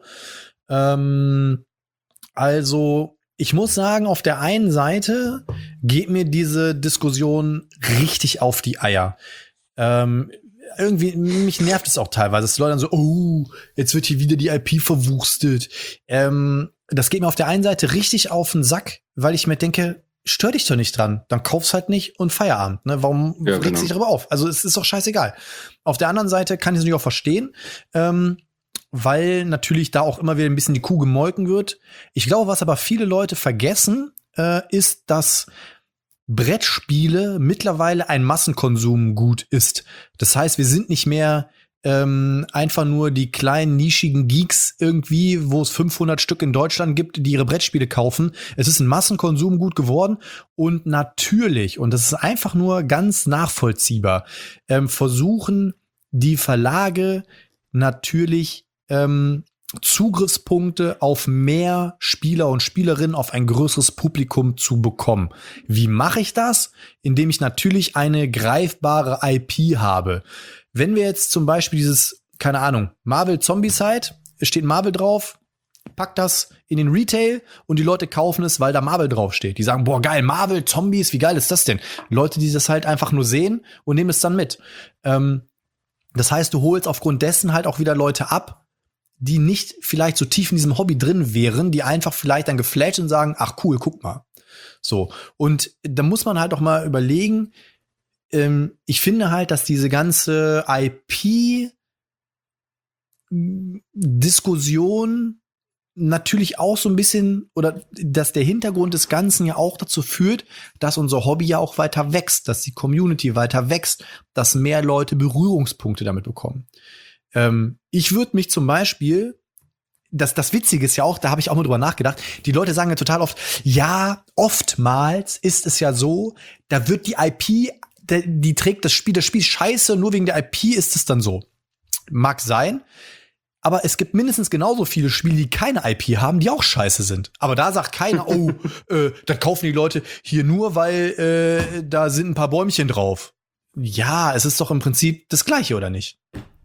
Also ich muss sagen, auf der einen Seite geht mir diese Diskussion richtig auf die Eier. Irgendwie, mich nervt es auch teilweise, dass die Leute dann so, jetzt wird hier wieder die IP verwurstet. Das geht mir auf der einen Seite richtig auf den Sack, weil ich mir denke, stör dich doch nicht dran. Dann kauf's halt nicht und Feierabend. Ne? Warum regst du dich darüber auf? Also es ist doch scheißegal. Auf der anderen Seite kann ich es natürlich auch verstehen, weil natürlich da auch immer wieder ein bisschen die Kuh gemolken wird. Ich glaube, was aber viele Leute vergessen, ist, dass Brettspiele mittlerweile ein Massenkonsumgut ist. Das heißt, wir sind nicht mehr einfach nur die kleinen nischigen Geeks irgendwie, wo es 500 Stück in Deutschland gibt, die ihre Brettspiele kaufen. Es ist ein Massenkonsumgut geworden und natürlich, und das ist einfach nur ganz nachvollziehbar, versuchen die Verlage natürlich Zugriffspunkte auf mehr Spieler und Spielerinnen, auf ein größeres Publikum zu bekommen. Wie mache ich das? Indem ich natürlich eine greifbare IP habe. Wenn wir jetzt zum Beispiel dieses, keine Ahnung, Marvel Zombicide, es steht Marvel drauf, pack das in den Retail und die Leute kaufen es, weil da Marvel draufsteht. Die sagen, boah, geil, Marvel, Zombies, wie geil ist das denn? Leute, die das halt einfach nur sehen und nehmen es dann mit. Das heißt, du holst aufgrund dessen halt auch wieder Leute ab, die nicht vielleicht so tief in diesem Hobby drin wären, die einfach vielleicht dann geflasht und sagen, ach cool, guck mal. So. Und da muss man halt auch mal überlegen, ich finde halt, dass diese ganze IP-Diskussion natürlich auch so ein bisschen, oder dass der Hintergrund des Ganzen ja auch dazu führt, dass unser Hobby ja auch weiter wächst, dass die Community weiter wächst, dass mehr Leute Berührungspunkte damit bekommen. Ich würde mich zum Beispiel, das Witzige ist ja auch, da habe ich auch mal drüber nachgedacht, die Leute sagen ja total oft, ja, oftmals ist es ja so, da wird die IP, die trägt das Spiel scheiße, nur wegen der IP ist es dann so. Mag sein, aber es gibt mindestens genauso viele Spiele, die keine IP haben, die auch scheiße sind. Aber da sagt keiner, dann kaufen die Leute hier nur, weil da sind ein paar Bäumchen drauf. Ja, es ist doch im Prinzip das Gleiche, oder nicht?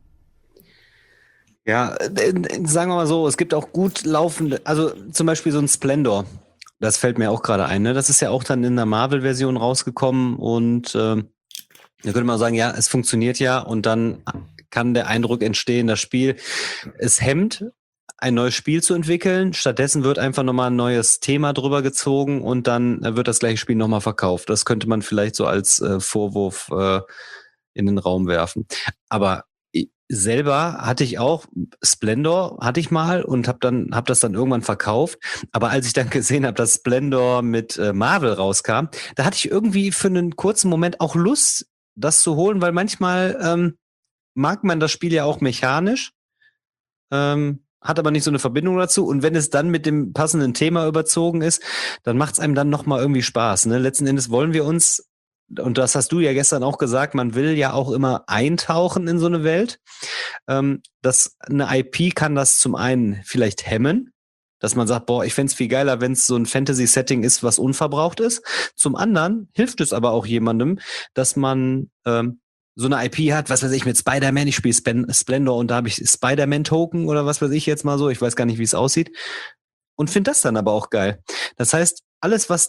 Ja, sagen wir mal so, es gibt auch gut laufende, also zum Beispiel so ein Splendor. Das fällt mir auch gerade ein, ne? Das ist ja auch dann in der Marvel-Version rausgekommen und da könnte man sagen, ja, es funktioniert ja und dann kann der Eindruck entstehen, das Spiel, es hemmt, ein neues Spiel zu entwickeln. Stattdessen wird einfach nochmal ein neues Thema drüber gezogen und dann wird das gleiche Spiel nochmal verkauft. Das könnte man vielleicht so als Vorwurf in den Raum werfen. Aber selber hatte ich auch Splendor, hatte ich mal und hab das dann irgendwann verkauft. Aber als ich dann gesehen habe, dass Splendor mit Marvel rauskam, da hatte ich irgendwie für einen kurzen Moment auch Lust, das zu holen, weil manchmal mag man das Spiel ja auch mechanisch, hat aber nicht so eine Verbindung dazu. Und wenn es dann mit dem passenden Thema überzogen ist, dann macht es einem dann nochmal irgendwie Spaß. Ne? Letzten Endes wollen wir uns, und das hast du ja gestern auch gesagt, man will ja auch immer eintauchen in so eine Welt. Dass eine IP kann das zum einen vielleicht hemmen, dass man sagt, boah, ich fänd's viel geiler, wenn es so ein Fantasy-Setting ist, was unverbraucht ist. Zum anderen hilft es aber auch jemandem, dass man so eine IP hat, was weiß ich, mit Spider-Man, ich spiele Splendor und da habe ich Spider-Man-Token oder was weiß ich jetzt mal so, ich weiß gar nicht, wie es aussieht. Und finde das dann aber auch geil. Das heißt, alles, was dem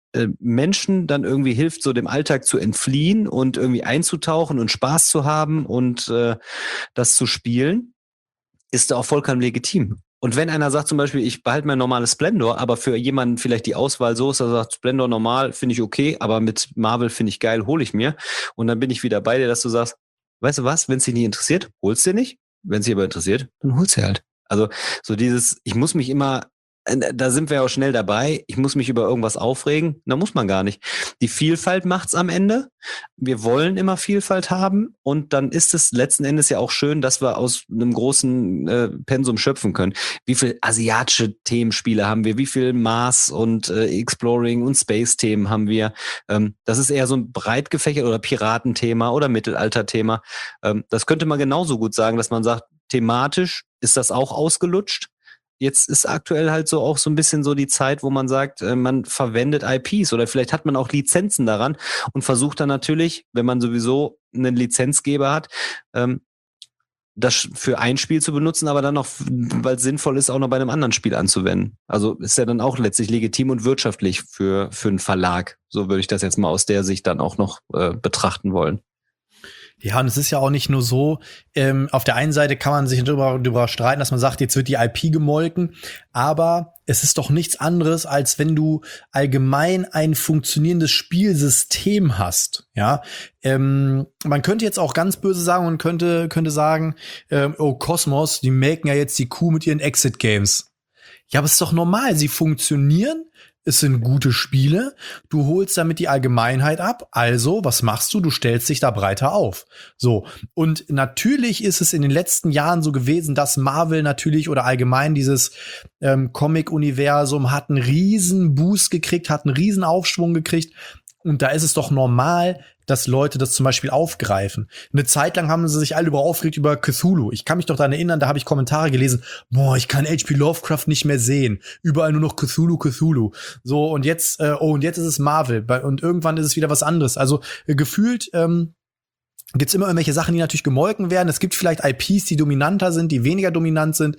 Menschen dann irgendwie hilft, so dem Alltag zu entfliehen und irgendwie einzutauchen und Spaß zu haben und das zu spielen, ist da auch vollkommen legitim. Und wenn einer sagt zum Beispiel, ich behalte mein normales Splendor, aber für jemanden vielleicht die Auswahl so ist, dass er sagt, Splendor normal finde ich okay, aber mit Marvel finde ich geil, hole ich mir. Und dann bin ich wieder bei dir, dass du sagst, weißt du was, wenn es dich nicht interessiert, holst du dir nicht. Wenn es dich aber interessiert, dann holst du halt. Also so dieses, ich muss mich immer, da sind wir auch schnell dabei, ich muss mich über irgendwas aufregen, da muss man gar nicht. Die Vielfalt macht's am Ende. Wir wollen immer Vielfalt haben und dann ist es letzten Endes ja auch schön, dass wir aus einem großen Pensum schöpfen können. Wie viel asiatische Themenspiele haben wir, wie viel Mars und Exploring und Space-Themen haben wir. Das ist eher so ein breit gefächert oder Piratenthema oder Mittelalterthema. Das könnte man genauso gut sagen, dass man sagt, thematisch ist das auch ausgelutscht. Jetzt ist aktuell halt so auch so ein bisschen so die Zeit, wo man sagt, man verwendet IPs oder vielleicht hat man auch Lizenzen daran und versucht dann natürlich, wenn man sowieso einen Lizenzgeber hat, das für ein Spiel zu benutzen, aber dann noch, weil es sinnvoll ist, auch noch bei einem anderen Spiel anzuwenden. Also ist ja dann auch letztlich legitim und wirtschaftlich für einen Verlag. So würde ich das jetzt mal aus der Sicht dann auch noch betrachten wollen. Ja, und es ist ja auch nicht nur so, auf der einen Seite kann man sich darüber streiten, dass man sagt, jetzt wird die IP gemolken, aber es ist doch nichts anderes, als wenn du allgemein ein funktionierendes Spielsystem hast, ja. Man könnte jetzt auch ganz böse sagen und könnte sagen, oh, Cosmos, die melken ja jetzt die Kuh mit ihren Exit-Games. Ja, aber es ist doch normal, sie funktionieren. Es sind gute Spiele, du holst damit die Allgemeinheit ab, also, was machst du? Du stellst dich da breiter auf. So, und natürlich ist es in den letzten Jahren so gewesen, dass Marvel natürlich oder allgemein dieses Comic-Universum hat einen riesen Boost gekriegt, hat einen riesen Aufschwung gekriegt und da ist es doch normal, dass Leute das zum Beispiel aufgreifen. Eine Zeit lang haben sie sich alle aufgeregt über Cthulhu. Ich kann mich doch daran erinnern, da habe ich Kommentare gelesen, boah, ich kann H.P. Lovecraft nicht mehr sehen. Überall nur noch Cthulhu. So, und jetzt ist es Marvel. Und irgendwann ist es wieder was anderes. Also gefühlt gibt's immer irgendwelche Sachen, die natürlich gemolken werden. Es gibt vielleicht IPs, die dominanter sind, die weniger dominant sind.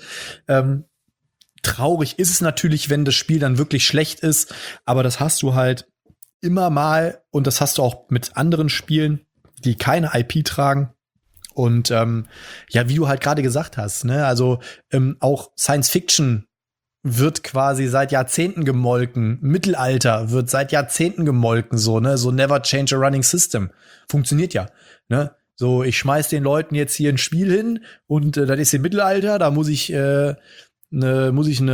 Traurig ist es natürlich, wenn das Spiel dann wirklich schlecht ist. Aber das hast du halt immer mal, und das hast du auch mit anderen Spielen, die keine IP tragen. Und ja, wie du halt gerade gesagt hast, ne, also auch Science Fiction wird quasi seit Jahrzehnten gemolken. Mittelalter wird seit Jahrzehnten gemolken, so, ne, so never change a running system. Funktioniert ja, ne? So, ich schmeiß den Leuten jetzt hier ein Spiel hin und das ist im Mittelalter, da muss ich eine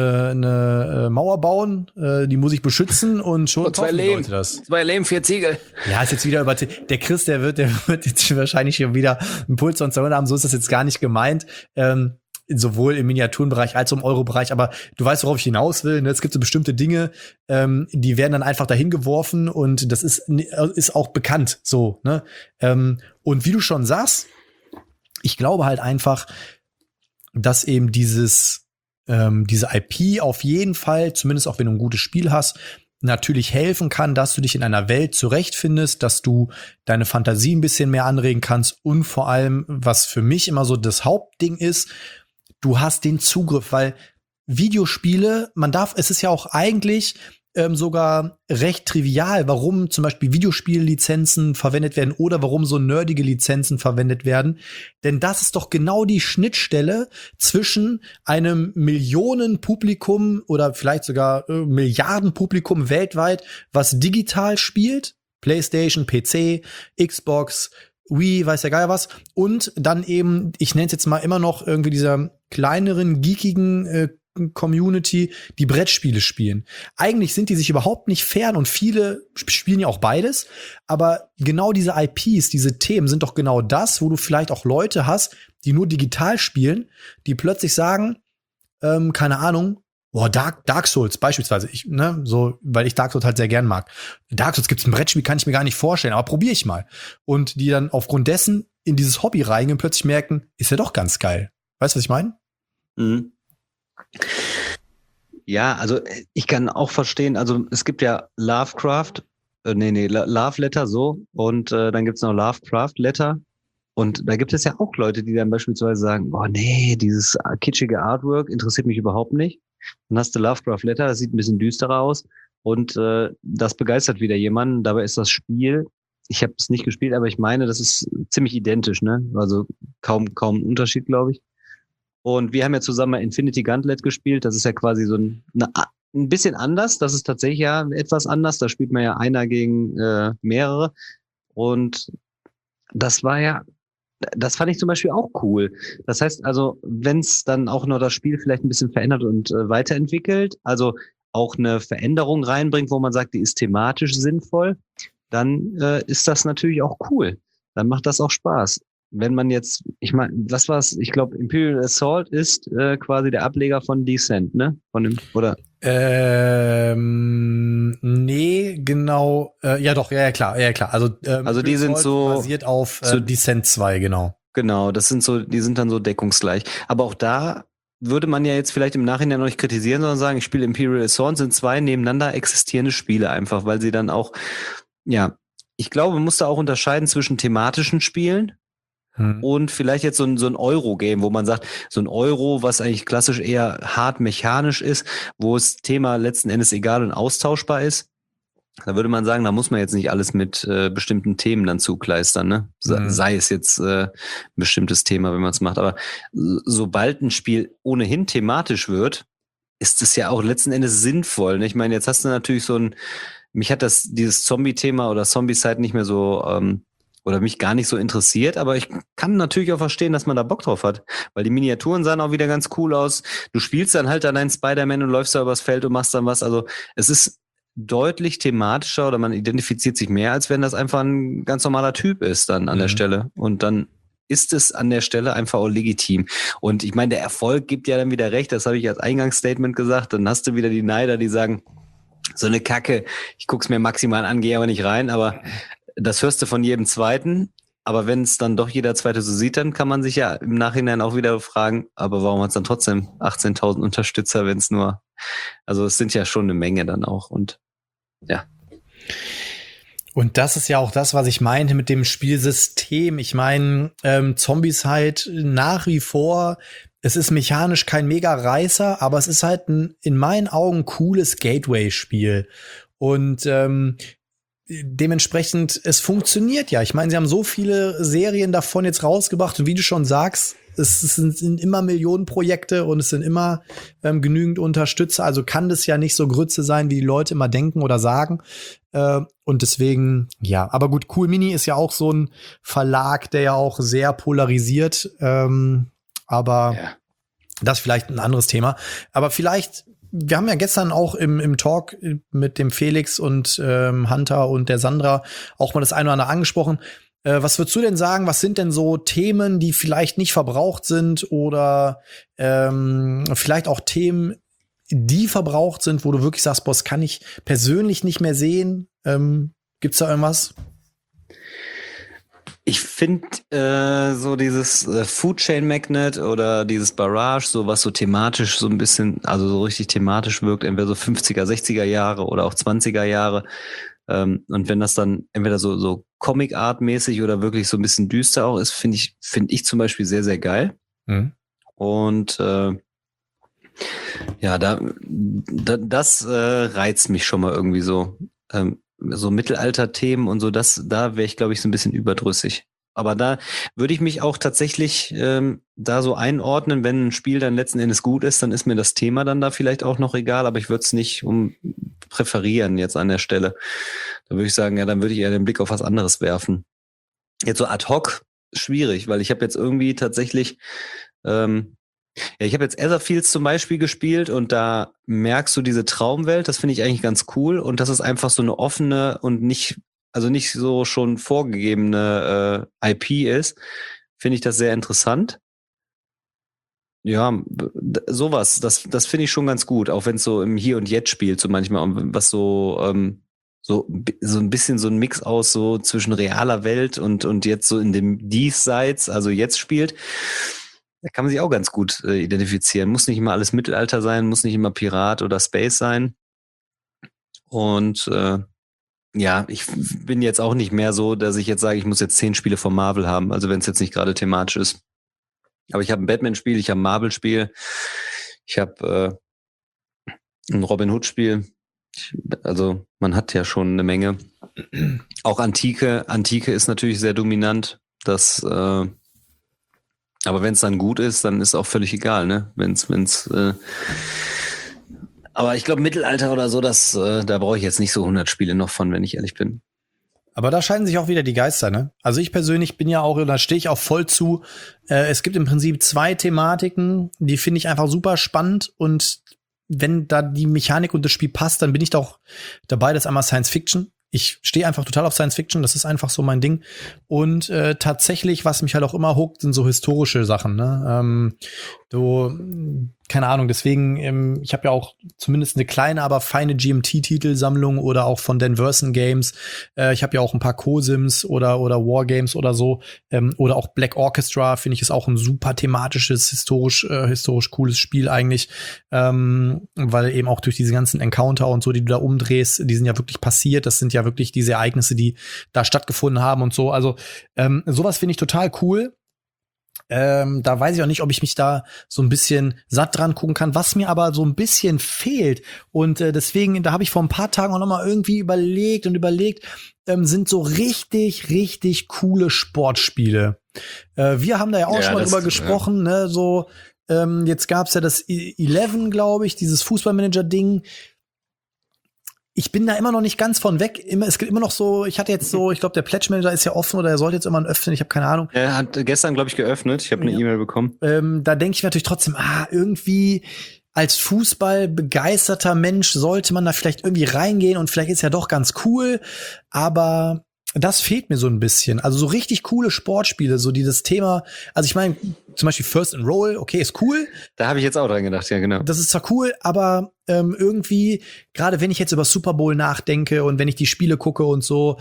Mauer bauen, die muss ich beschützen und schon kaufen die Leute das. 2 Lehm, 4 Ziegel. Ja, ist jetzt wieder der Chris, der wird jetzt wahrscheinlich schon wieder einen Puls von 200 haben, so ist das jetzt gar nicht gemeint. Sowohl im Miniaturenbereich als auch im Euro-Bereich, aber du weißt, worauf ich hinaus will, ne? Es gibt so bestimmte Dinge, die werden dann einfach dahin geworfen und das ist auch bekannt, so, ne? Und wie du schon sagst, ich glaube halt einfach, dass eben diese IP auf jeden Fall, zumindest auch wenn du ein gutes Spiel hast, natürlich helfen kann, dass du dich in einer Welt zurechtfindest, dass du deine Fantasie ein bisschen mehr anregen kannst und vor allem, was für mich immer so das Hauptding ist, du hast den Zugriff, weil Videospiele, es ist ja auch eigentlich sogar recht trivial, warum zum Beispiel Videospiellizenzen verwendet werden oder warum so nerdige Lizenzen verwendet werden. Denn das ist doch genau die Schnittstelle zwischen einem Millionenpublikum oder vielleicht sogar Milliardenpublikum weltweit, was digital spielt, PlayStation, PC, Xbox, Wii, weiß ja geil was, und dann eben, ich nenne es jetzt mal immer noch irgendwie dieser kleineren, geekigen Community, die Brettspiele spielen. Eigentlich sind die sich überhaupt nicht fern und viele spielen ja auch beides, aber genau diese IPs, diese Themen sind doch genau das, wo du vielleicht auch Leute hast, die nur digital spielen, die plötzlich sagen, keine Ahnung, boah, Dark Souls beispielsweise, weil ich Dark Souls halt sehr gern mag. Dark Souls gibt's ein Brettspiel, kann ich mir gar nicht vorstellen, aber probiere ich mal. Und die dann aufgrund dessen in dieses Hobby reingehen und plötzlich merken, ist ja doch ganz geil. Weißt du, was ich meine? Mhm. Ja, also ich kann auch verstehen, also es gibt ja Lovecraft, Love Letter so und dann gibt's noch Lovecraft Letter und da gibt es ja auch Leute, die dann beispielsweise sagen, boah nee, dieses kitschige Artwork interessiert mich überhaupt nicht. Dann hast du Lovecraft Letter, das sieht ein bisschen düsterer aus Und das begeistert wieder jemanden. Dabei ist das Spiel, ich habe es nicht gespielt, aber ich meine, das ist ziemlich identisch, ne? Also kaum ein Unterschied, glaube ich. Und wir haben ja zusammen Infinity Gauntlet gespielt. Das ist ja quasi so ein bisschen anders. Das ist tatsächlich ja etwas anders. Da spielt man ja einer gegen mehrere. Und das fand ich zum Beispiel auch cool. Das heißt also, wenn es dann auch noch das Spiel vielleicht ein bisschen verändert und weiterentwickelt, also auch eine Veränderung reinbringt, wo man sagt, die ist thematisch sinnvoll, dann ist das natürlich auch cool. Dann macht das auch Spaß. Wenn man jetzt, ich meine, was war's? Ich glaube, Imperial Assault ist quasi der Ableger von Descent, ne? Oder? Nee, genau. Ja, doch, ja, klar. Also die sind so basiert auf Descent 2, genau. Genau, die sind dann so deckungsgleich. Aber auch da würde man ja jetzt vielleicht im Nachhinein noch nicht kritisieren, sondern sagen, ich spiele Imperial Assault, sind 2 nebeneinander existierende Spiele einfach, weil sie dann auch, ja, ich glaube, man muss da auch unterscheiden zwischen thematischen Spielen und vielleicht jetzt so ein Euro-Game, wo man sagt, so ein Euro, was eigentlich klassisch eher hart mechanisch ist, wo das Thema letzten Endes egal und austauschbar ist. Da würde man sagen, da muss man jetzt nicht alles mit bestimmten Themen dann zukleistern, ne? Sei es jetzt ein bestimmtes Thema, wenn man es macht. Aber sobald ein Spiel ohnehin thematisch wird, ist es ja auch letzten Endes sinnvoll. Ne? Ich meine, jetzt hast du natürlich mich hat dieses Zombie-Thema oder Zombie-Side nicht mehr so oder mich gar nicht so interessiert, aber ich kann natürlich auch verstehen, dass man da Bock drauf hat, weil die Miniaturen sahen auch wieder ganz cool aus. Du spielst dann halt an einen Spider-Man und läufst da übers Feld und machst dann was. Also es ist deutlich thematischer oder man identifiziert sich mehr, als wenn das einfach ein ganz normaler Typ ist dann an der Stelle. Und dann ist es an der Stelle einfach auch legitim. Und ich meine, der Erfolg gibt ja dann wieder recht, das habe ich als Eingangsstatement gesagt, dann hast du wieder die Neider, die sagen, so eine Kacke, ich guck's mir maximal an, gehe aber nicht rein, aber das hörst du von jedem Zweiten. Aber wenn es dann doch jeder Zweite so sieht, dann kann man sich ja im Nachhinein auch wieder fragen, aber warum hat es dann trotzdem 18.000 Unterstützer, wenn es nur, also es sind ja schon eine Menge dann auch und ja. Und das ist ja auch das, was ich meinte mit dem Spielsystem. Ich meine, Zombies halt nach wie vor, es ist mechanisch kein Mega-Reißer, aber es ist halt in meinen Augen cooles Gateway-Spiel. Und dementsprechend, es funktioniert ja. Ich meine, sie haben so viele Serien davon jetzt rausgebracht und wie du schon sagst, es sind immer Millionenprojekte und es sind immer genügend Unterstützer. Also kann das ja nicht so Grütze sein, wie die Leute immer denken oder sagen. Und deswegen, ja. Aber gut, Cool Mini ist ja auch so ein Verlag, der ja auch sehr polarisiert. Aber das ist vielleicht ein anderes Thema. Aber vielleicht, wir haben ja gestern auch im Talk mit dem Felix und Hunter und der Sandra auch mal das eine oder andere angesprochen. Was würdest du denn sagen, was sind denn so Themen, die vielleicht nicht verbraucht sind oder vielleicht auch Themen, die verbraucht sind, wo du wirklich sagst, boah, das kann ich persönlich nicht mehr sehen? Gibt's da irgendwas? Ich finde so dieses Food Chain Magnet oder dieses Barrage, so was so thematisch so ein bisschen, also so richtig thematisch wirkt, entweder so 50er, 60er Jahre oder auch 20er Jahre. Und wenn das dann entweder so Comic-Art-mäßig oder wirklich so ein bisschen düster auch ist, finde ich zum Beispiel sehr, sehr geil. Und ja, das reizt mich schon mal irgendwie so. So Mittelalter-Themen und so, da wäre ich, glaube ich, so ein bisschen überdrüssig. Aber da würde ich mich auch tatsächlich da so einordnen, wenn ein Spiel dann letzten Endes gut ist, dann ist mir das Thema dann da vielleicht auch noch egal, aber ich würde es nicht präferieren jetzt an der Stelle. Da würde ich sagen, ja, dann würde ich eher den Blick auf was anderes werfen. Jetzt so ad hoc schwierig, weil ich habe jetzt irgendwie tatsächlich ich habe jetzt Etherfields zum Beispiel gespielt und da merkst du diese Traumwelt, das finde ich eigentlich ganz cool und das ist einfach so eine offene und nicht so schon vorgegebene IP ist, finde ich das sehr interessant. Ja, sowas, das finde ich schon ganz gut, auch wenn es so im Hier und Jetzt spielt, so manchmal, was so ein bisschen so ein Mix aus so zwischen realer Welt und jetzt so in dem Diesseits, also jetzt spielt. Da kann man sich auch ganz gut identifizieren. Muss nicht immer alles Mittelalter sein, muss nicht immer Pirat oder Space sein. Und ja, ich bin jetzt auch nicht mehr so, dass ich jetzt sage, ich muss jetzt 10 Spiele von Marvel haben, also wenn es jetzt nicht gerade thematisch ist. Aber ich habe ein Batman-Spiel, ich habe ein Marvel-Spiel, ich habe ein Robin Hood-Spiel. Also man hat ja schon eine Menge. Auch Antike ist natürlich sehr dominant. Aber wenn es dann gut ist, dann ist auch völlig egal, ne? Aber ich glaube Mittelalter oder so, da brauche ich jetzt nicht so 100 Spiele noch von, wenn ich ehrlich bin. Aber da scheiden sich auch wieder die Geister, ne? Also ich persönlich bin ja auch, und da stehe ich auch voll zu, es gibt im Prinzip 2 Thematiken, die finde ich einfach super spannend, und wenn da die Mechanik und das Spiel passt, dann bin ich da auch dabei. Das ist einmal Science Fiction. Ich stehe einfach total auf Science Fiction, das ist einfach so mein Ding. Und tatsächlich, was mich halt auch immer hookt, sind so historische Sachen, ne? Keine Ahnung, deswegen, ich habe ja auch zumindest eine kleine, aber feine GMT-Titelsammlung oder auch von Dan Verson Games. Ich habe ja auch ein paar Co-Sims oder Wargames oder so. Oder auch Black Orchestra, finde ich, ist auch ein super thematisches, historisch cooles Spiel eigentlich. Weil eben auch durch diese ganzen Encounter und so, die du da umdrehst, die sind ja wirklich passiert. Das sind ja wirklich diese Ereignisse, die da stattgefunden haben und so. Also sowas finde ich total cool. Da weiß ich auch nicht, ob ich mich da so ein bisschen satt dran gucken kann, was mir aber so ein bisschen fehlt. Und deswegen, da habe ich vor ein paar Tagen auch noch mal irgendwie überlegt, sind so richtig, richtig coole Sportspiele. Wir haben da ja auch schon mal drüber gesprochen, ne, so jetzt gab's ja das 11, glaube ich, dieses Fußballmanager-Ding. Ich bin da immer noch nicht ganz von weg. Es gibt immer noch so, ich glaube, der Pledge Manager ist ja offen oder er sollte jetzt immer öffnen, ich habe keine Ahnung. Er hat gestern, glaube ich, geöffnet. Ich habe eine E-Mail bekommen. Da denke ich natürlich trotzdem, irgendwie als Fußball begeisterter Mensch sollte man da vielleicht irgendwie reingehen und vielleicht ist ja doch ganz cool, aber das fehlt mir so ein bisschen. Also so richtig coole Sportspiele, so die das Thema, also ich meine, zum Beispiel First and Roll, okay, ist cool. Da habe ich jetzt auch dran gedacht, ja, genau. Das ist zwar cool, aber irgendwie, gerade wenn ich jetzt über Super Bowl nachdenke und wenn ich die Spiele gucke und so,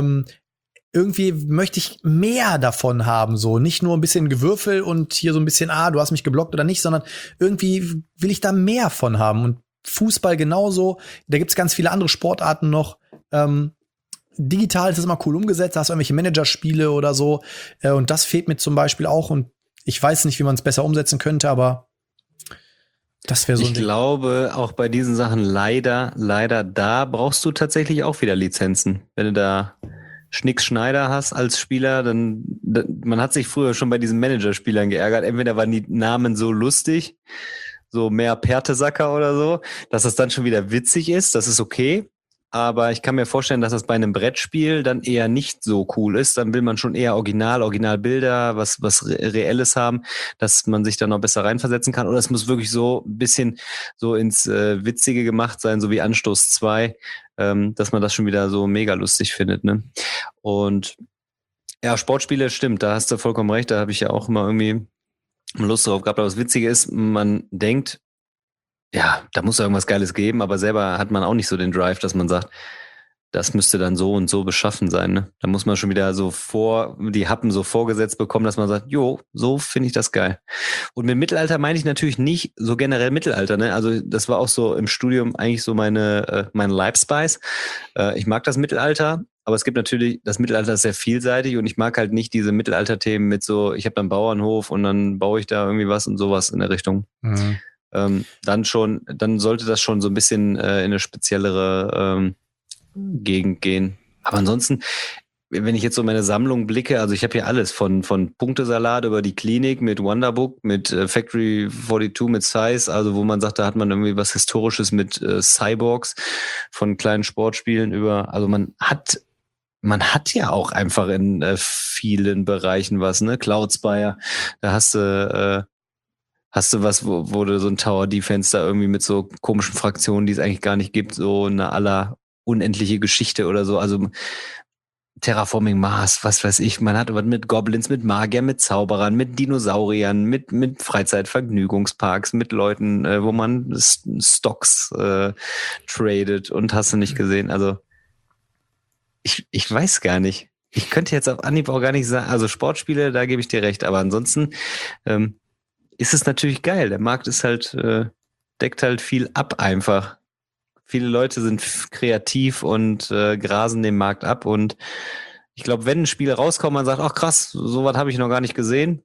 irgendwie möchte ich mehr davon haben, so nicht nur ein bisschen Gewürfel und hier so ein bisschen, du hast mich geblockt oder nicht, sondern irgendwie will ich da mehr von haben. Und Fußball genauso, da gibt's ganz viele andere Sportarten noch. Digital ist das immer cool umgesetzt, da hast du irgendwelche Managerspiele oder so. Und das fehlt mir zum Beispiel auch. Und ich weiß nicht, wie man es besser umsetzen könnte, aber das wäre so ein Ding. Ich glaube, auch bei diesen Sachen leider, da brauchst du tatsächlich auch wieder Lizenzen. Wenn du da Schnick Schneider hast als Spieler, dann man hat sich früher schon bei diesen Managerspielern geärgert. Entweder waren die Namen so lustig, so mehr Pertesacker oder so, dass es dann schon wieder witzig ist. Das ist okay. Aber ich kann mir vorstellen, dass das bei einem Brettspiel dann eher nicht so cool ist. Dann will man schon eher Originalbilder, was Reelles haben, dass man sich da noch besser reinversetzen kann. Oder es muss wirklich so ein bisschen so ins Witzige gemacht sein, so wie Anstoß 2, dass man das schon wieder so mega lustig findet, ne? Und ja, Sportspiele, stimmt, da hast du vollkommen recht. Da habe ich ja auch immer irgendwie Lust drauf gehabt. Aber das Witzige ist, man denkt, ja, da muss irgendwas Geiles geben, aber selber hat man auch nicht so den Drive, dass man sagt, das müsste dann so und so beschaffen sein, ne? Da muss man schon wieder so die Happen so vorgesetzt bekommen, dass man sagt, jo, so finde ich das geil. Und mit Mittelalter meine ich natürlich nicht so generell Mittelalter, ne? Also das war auch so im Studium eigentlich so mein Life-Spice. Ich mag das Mittelalter, aber es gibt natürlich, das Mittelalter ist sehr vielseitig und ich mag halt nicht diese Mittelalter-Themen mit so, ich habe dann Bauernhof und dann baue ich da irgendwie was und sowas in der Richtung. Mhm. Dann sollte das schon so ein bisschen in eine speziellere Gegend gehen. Aber ansonsten, wenn ich jetzt so meine Sammlung blicke, also ich habe hier alles von Punktesalat über die Klinik mit Wonderbook, mit Factory 42, mit Size, also wo man sagt, da hat man irgendwie was Historisches mit Cyborgs, von kleinen Sportspielen über, also man hat ja auch einfach in vielen Bereichen was, ne? Cloudspire, da hast du was, wo du so ein Tower Defense da irgendwie mit so komischen Fraktionen, die es eigentlich gar nicht gibt, so eine aller unendliche Geschichte oder so, also Terraforming Mars, was weiß ich, man hat was mit Goblins, mit Magiern, mit Zauberern, mit Dinosauriern, mit Freizeitvergnügungsparks, mit Leuten, wo man Stocks tradet und hast du nicht gesehen, also ich weiß gar nicht. Ich könnte jetzt auf Anhieb auch gar nicht sagen, also Sportspiele, da gebe ich dir recht, aber ansonsten ist es natürlich geil. Der Markt ist halt, deckt halt viel ab einfach. Viele Leute sind kreativ und grasen den Markt ab. Und ich glaube, wenn ein Spiel rauskommt, man sagt, ach krass, sowas habe ich noch gar nicht gesehen,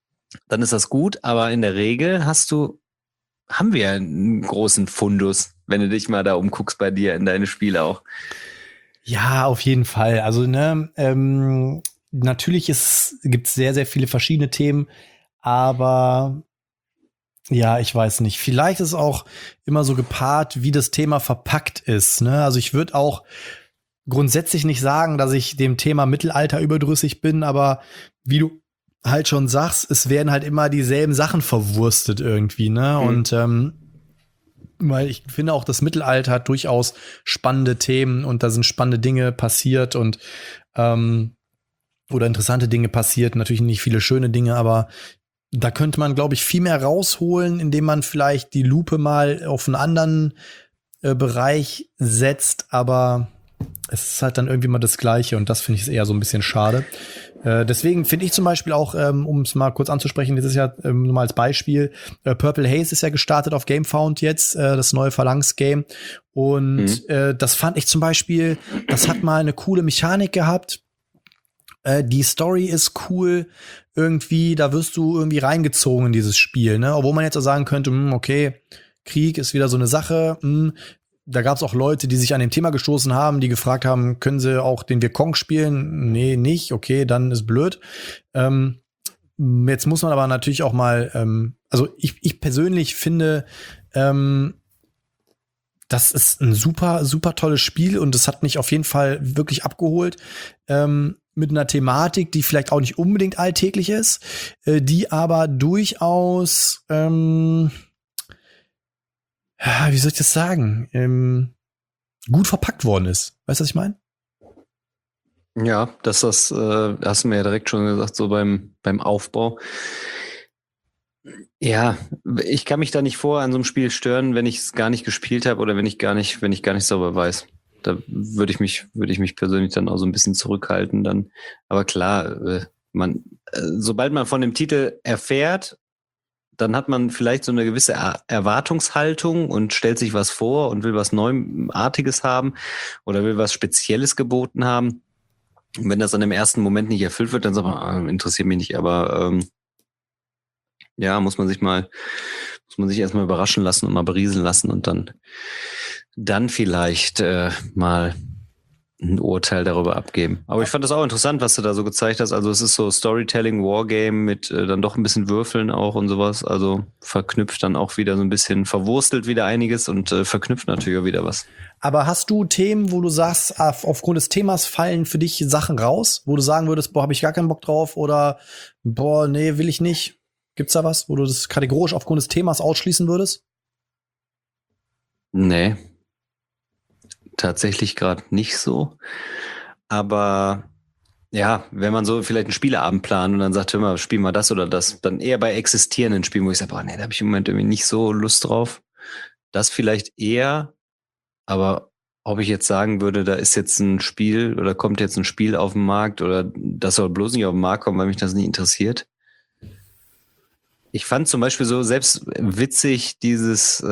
dann ist das gut. Aber in der Regel haben wir einen großen Fundus. wenn du dich mal da umguckst bei dir in deine Spiele auch. Ja, auf jeden Fall. Also, natürlich gibt es sehr, sehr viele verschiedene Themen, aber ja, ich weiß nicht. Vielleicht ist es auch immer so gepaart, wie das Thema verpackt ist. Ne? Also ich würde auch grundsätzlich nicht sagen, dass ich dem Thema Mittelalter überdrüssig bin, aber wie du halt schon sagst, es werden halt immer dieselben Sachen verwurstet irgendwie, ne? Und weil ich finde auch, das Mittelalter hat durchaus spannende Themen und da sind spannende Dinge passiert und oder interessante Dinge passiert. Natürlich nicht viele schöne Dinge, aber da könnte man, glaube ich, viel mehr rausholen, indem man vielleicht die Lupe mal auf einen anderen Bereich setzt, aber es ist halt dann irgendwie mal das Gleiche und das finde ich eher so ein bisschen schade. Deswegen finde ich zum Beispiel auch, um es mal kurz anzusprechen, das ist ja nur mal als Beispiel, Purple Haze ist ja gestartet auf GameFound jetzt, das neue Phalanx-Game. Und das fand ich zum Beispiel, das hat mal eine coole Mechanik gehabt. Die Story ist cool, irgendwie, da wirst du irgendwie reingezogen in dieses Spiel, ne? Obwohl man jetzt auch sagen könnte, okay, Krieg ist wieder so eine Sache, da gab es auch Leute, die sich an dem Thema gestoßen haben, die gefragt haben, können sie auch den Vietcong spielen? Nee, nicht. Okay, dann ist blöd. Jetzt muss man aber natürlich auch mal, also ich persönlich finde, das ist ein super, super tolles Spiel und es hat mich auf jeden Fall wirklich abgeholt. Mit einer Thematik, die vielleicht auch nicht unbedingt alltäglich ist, die aber durchaus wie soll ich das sagen? Gut verpackt worden ist. Weißt du, was ich meine? Ja, das hast du mir ja direkt schon gesagt, so beim Aufbau. Ja, ich kann mich da nicht vorher an so einem Spiel stören, wenn ich es gar nicht gespielt habe oder wenn ich gar nicht sauber weiß. Da würde ich mich persönlich dann auch so ein bisschen zurückhalten dann. Aber klar, sobald man von dem Titel erfährt, dann hat man vielleicht so eine gewisse Erwartungshaltung und stellt sich was vor und will was Neuartiges haben oder will was Spezielles geboten haben. Und wenn das dann im ersten Moment nicht erfüllt wird, dann sagt man, interessiert mich nicht, aber ja, muss man sich erstmal überraschen lassen und mal berieseln lassen und dann vielleicht mal ein Urteil darüber abgeben. Aber ich fand das auch interessant, was du da so gezeigt hast. Also es ist so Storytelling, Wargame mit dann doch ein bisschen Würfeln auch und sowas. Also verknüpft dann auch wieder so ein bisschen, verwurstelt wieder einiges und verknüpft natürlich auch wieder was. Aber hast du Themen, wo du sagst, aufgrund des Themas fallen für dich Sachen raus, wo du sagen würdest, boah, habe ich gar keinen Bock drauf oder boah, nee, will ich nicht? Gibt's da was, wo du das kategorisch aufgrund des Themas ausschließen würdest? Nee. Tatsächlich gerade nicht so. Aber ja, wenn man so vielleicht einen Spieleabend plant und dann sagt, hör mal, spielen wir das oder das, dann eher bei existierenden Spielen, wo ich sage, boah, nee, da habe ich im Moment irgendwie nicht so Lust drauf. Das vielleicht eher, aber ob ich jetzt sagen würde, da ist jetzt ein Spiel oder kommt jetzt ein Spiel auf den Markt oder das soll bloß nicht auf den Markt kommen, weil mich das nicht interessiert. Ich fand zum Beispiel so selbst witzig dieses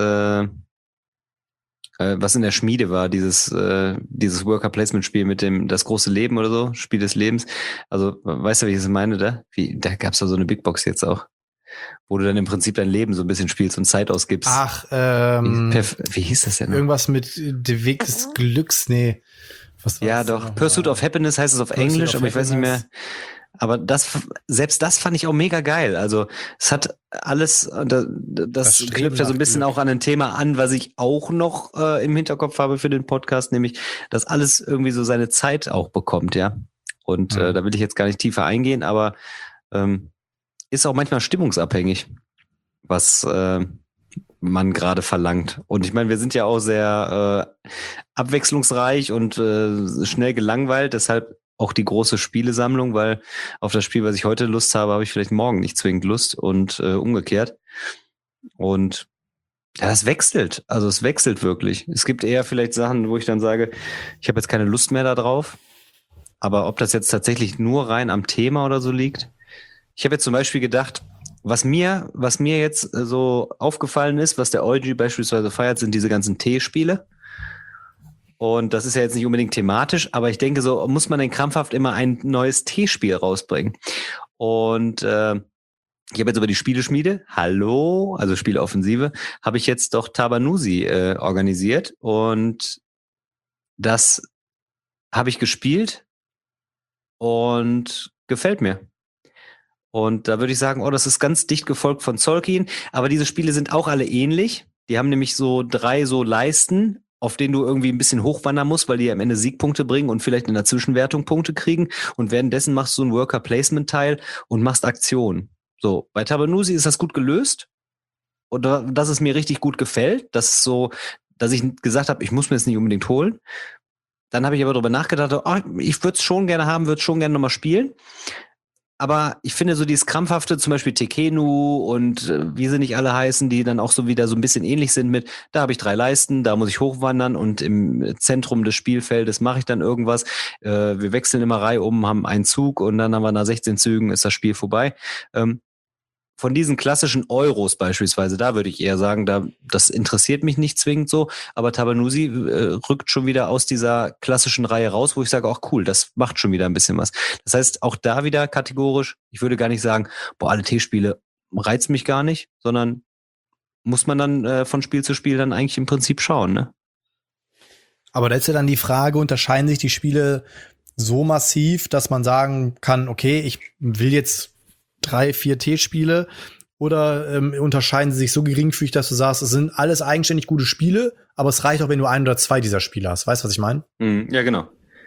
was in der Schmiede war, dieses Worker-Placement-Spiel mit dem das große Leben oder so, Spiel des Lebens. Also, weißt du, wie ich es meine da? Da gab's da so eine Big Box jetzt auch, wo du dann im Prinzip dein Leben so ein bisschen spielst und Zeit ausgibst. Ach, wie hieß das denn noch? Irgendwas mit der Weg des Glücks, nee. Was ja, doch. Pursuit of Happiness heißt es auf Englisch, aber ich weiß nicht mehr. Aber selbst das fand ich auch mega geil. Also es hat alles, das knüpft ja so ein bisschen auch an ein Thema an, was ich auch noch im Hinterkopf habe für den Podcast, nämlich, dass alles irgendwie so seine Zeit auch bekommt, ja. Und da will ich jetzt gar nicht tiefer eingehen, aber ist auch manchmal stimmungsabhängig, was man gerade verlangt. Und ich meine, wir sind ja auch sehr abwechslungsreich und schnell gelangweilt, deshalb auch die große Spielesammlung, weil auf das Spiel, was ich heute Lust habe, habe ich vielleicht morgen nicht zwingend Lust und umgekehrt. Und ja, das wechselt. Also es wechselt wirklich. Es gibt eher vielleicht Sachen, wo ich dann sage, ich habe jetzt keine Lust mehr da drauf. Aber ob das jetzt tatsächlich nur rein am Thema oder so liegt. Ich habe jetzt zum Beispiel gedacht, was mir jetzt so aufgefallen ist, was der Eugi beispielsweise feiert, sind diese ganzen T-Spiele. Und das ist ja jetzt nicht unbedingt thematisch, aber ich denke, so muss man denn krampfhaft immer ein neues T-Spiel rausbringen. Und Ich habe jetzt über die Spieleschmiede, also Spieleoffensive, habe ich jetzt doch Tabanusi organisiert und das habe ich gespielt und gefällt mir. Und da würde ich sagen, das ist ganz dicht gefolgt von Tzolk'in, aber diese Spiele sind auch alle ähnlich. Die haben nämlich so 3 so Leisten, auf denen du irgendwie ein bisschen hochwandern musst, weil die am Ende Siegpunkte bringen und vielleicht in der Zwischenwertung Punkte kriegen. Und währenddessen machst du ein Worker-Placement-Teil und machst Aktionen. So, bei Tabanusi ist das gut gelöst. Und dass es mir richtig gut gefällt. Das ist so, dass ich gesagt habe, ich muss mir das nicht unbedingt holen. Dann habe ich aber darüber nachgedacht, ich würde es schon gerne haben, würde es schon gerne nochmal spielen. Aber ich finde so dieses krampfhafte, zum Beispiel Tekenu und wie sie nicht alle heißen, die dann auch so wieder so ein bisschen ähnlich sind mit, da habe ich 3 Leisten, da muss ich hochwandern und im Zentrum des Spielfeldes mache ich dann irgendwas. Wir wechseln immer Reihe um, haben einen Zug und dann haben wir nach 16 Zügen ist das Spiel vorbei. Von diesen klassischen Euros beispielsweise, da würde ich eher sagen, das interessiert mich nicht zwingend so, aber Tabanusi rückt schon wieder aus dieser klassischen Reihe raus, wo ich sage, auch cool, das macht schon wieder ein bisschen was. Das heißt, auch da wieder kategorisch, ich würde gar nicht sagen, alle T-Spiele reizt mich gar nicht, sondern muss man dann von Spiel zu Spiel dann eigentlich im Prinzip schauen, ne? Aber da ist ja dann die Frage, unterscheiden sich die Spiele so massiv, dass man sagen kann, okay, ich will jetzt 3, 4 T-Spiele oder unterscheiden sie sich so geringfügig, dass du sagst, es sind alles eigenständig gute Spiele, aber es reicht auch, wenn du 1 oder 2 dieser Spiele hast. Weißt du, was ich meine? Ja, genau.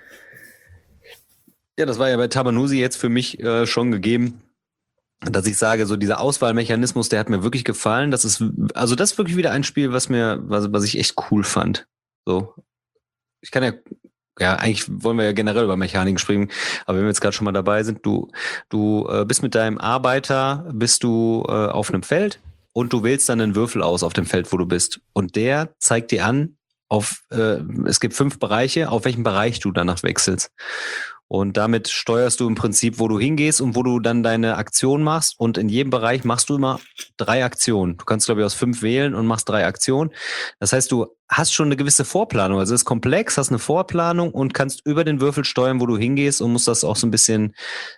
Ja, das war ja bei Tabanusi jetzt für mich schon gegeben, dass ich sage, so dieser Auswahlmechanismus, der hat mir wirklich gefallen. Das ist wirklich wieder ein Spiel, was ich echt cool fand. So, ich kann ja, eigentlich wollen wir ja generell über Mechaniken sprechen, aber wenn wir jetzt gerade schon mal dabei sind, du bist mit deinem Arbeiter, auf einem Feld und du wählst dann einen Würfel aus auf dem Feld, wo du bist. Und der zeigt dir an, es gibt 5 Bereiche, auf welchen Bereich du danach wechselst. Und damit steuerst du im Prinzip, wo du hingehst und wo du dann deine Aktion machst. Und in jedem Bereich machst du immer 3 Aktionen. Du kannst, glaube ich, aus 5 wählen und machst 3 Aktionen. Das heißt, du hast schon eine gewisse Vorplanung. Also es ist komplex, hast eine Vorplanung und kannst über den Würfel steuern, wo du hingehst und musst das auch so ein bisschen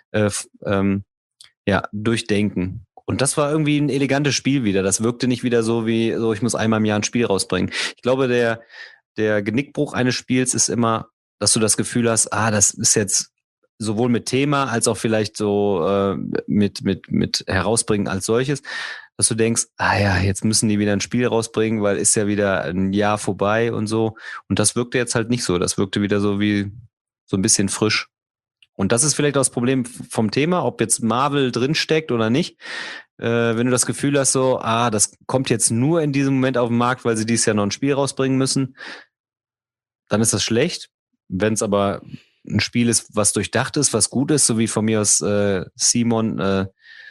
durchdenken. Und das war irgendwie ein elegantes Spiel wieder. Das wirkte nicht wieder so wie, so ich muss einmal im Jahr ein Spiel rausbringen. Ich glaube, der Genickbruch eines Spiels ist immer, dass du das Gefühl hast, das ist jetzt sowohl mit Thema als auch vielleicht so mit herausbringen als solches, dass du denkst, jetzt müssen die wieder ein Spiel rausbringen, weil ist ja wieder ein Jahr vorbei und so. Und das wirkte jetzt halt nicht so. Das wirkte wieder so wie so ein bisschen frisch. Und das ist vielleicht auch das Problem vom Thema, ob jetzt Marvel drinsteckt oder nicht. Wenn du das Gefühl hast, so, das kommt jetzt nur in diesem Moment auf den Markt, weil sie dieses Jahr noch ein Spiel rausbringen müssen, dann ist das schlecht. Wenn es aber ein Spiel ist, was durchdacht ist, was gut ist, so wie von mir aus Simon,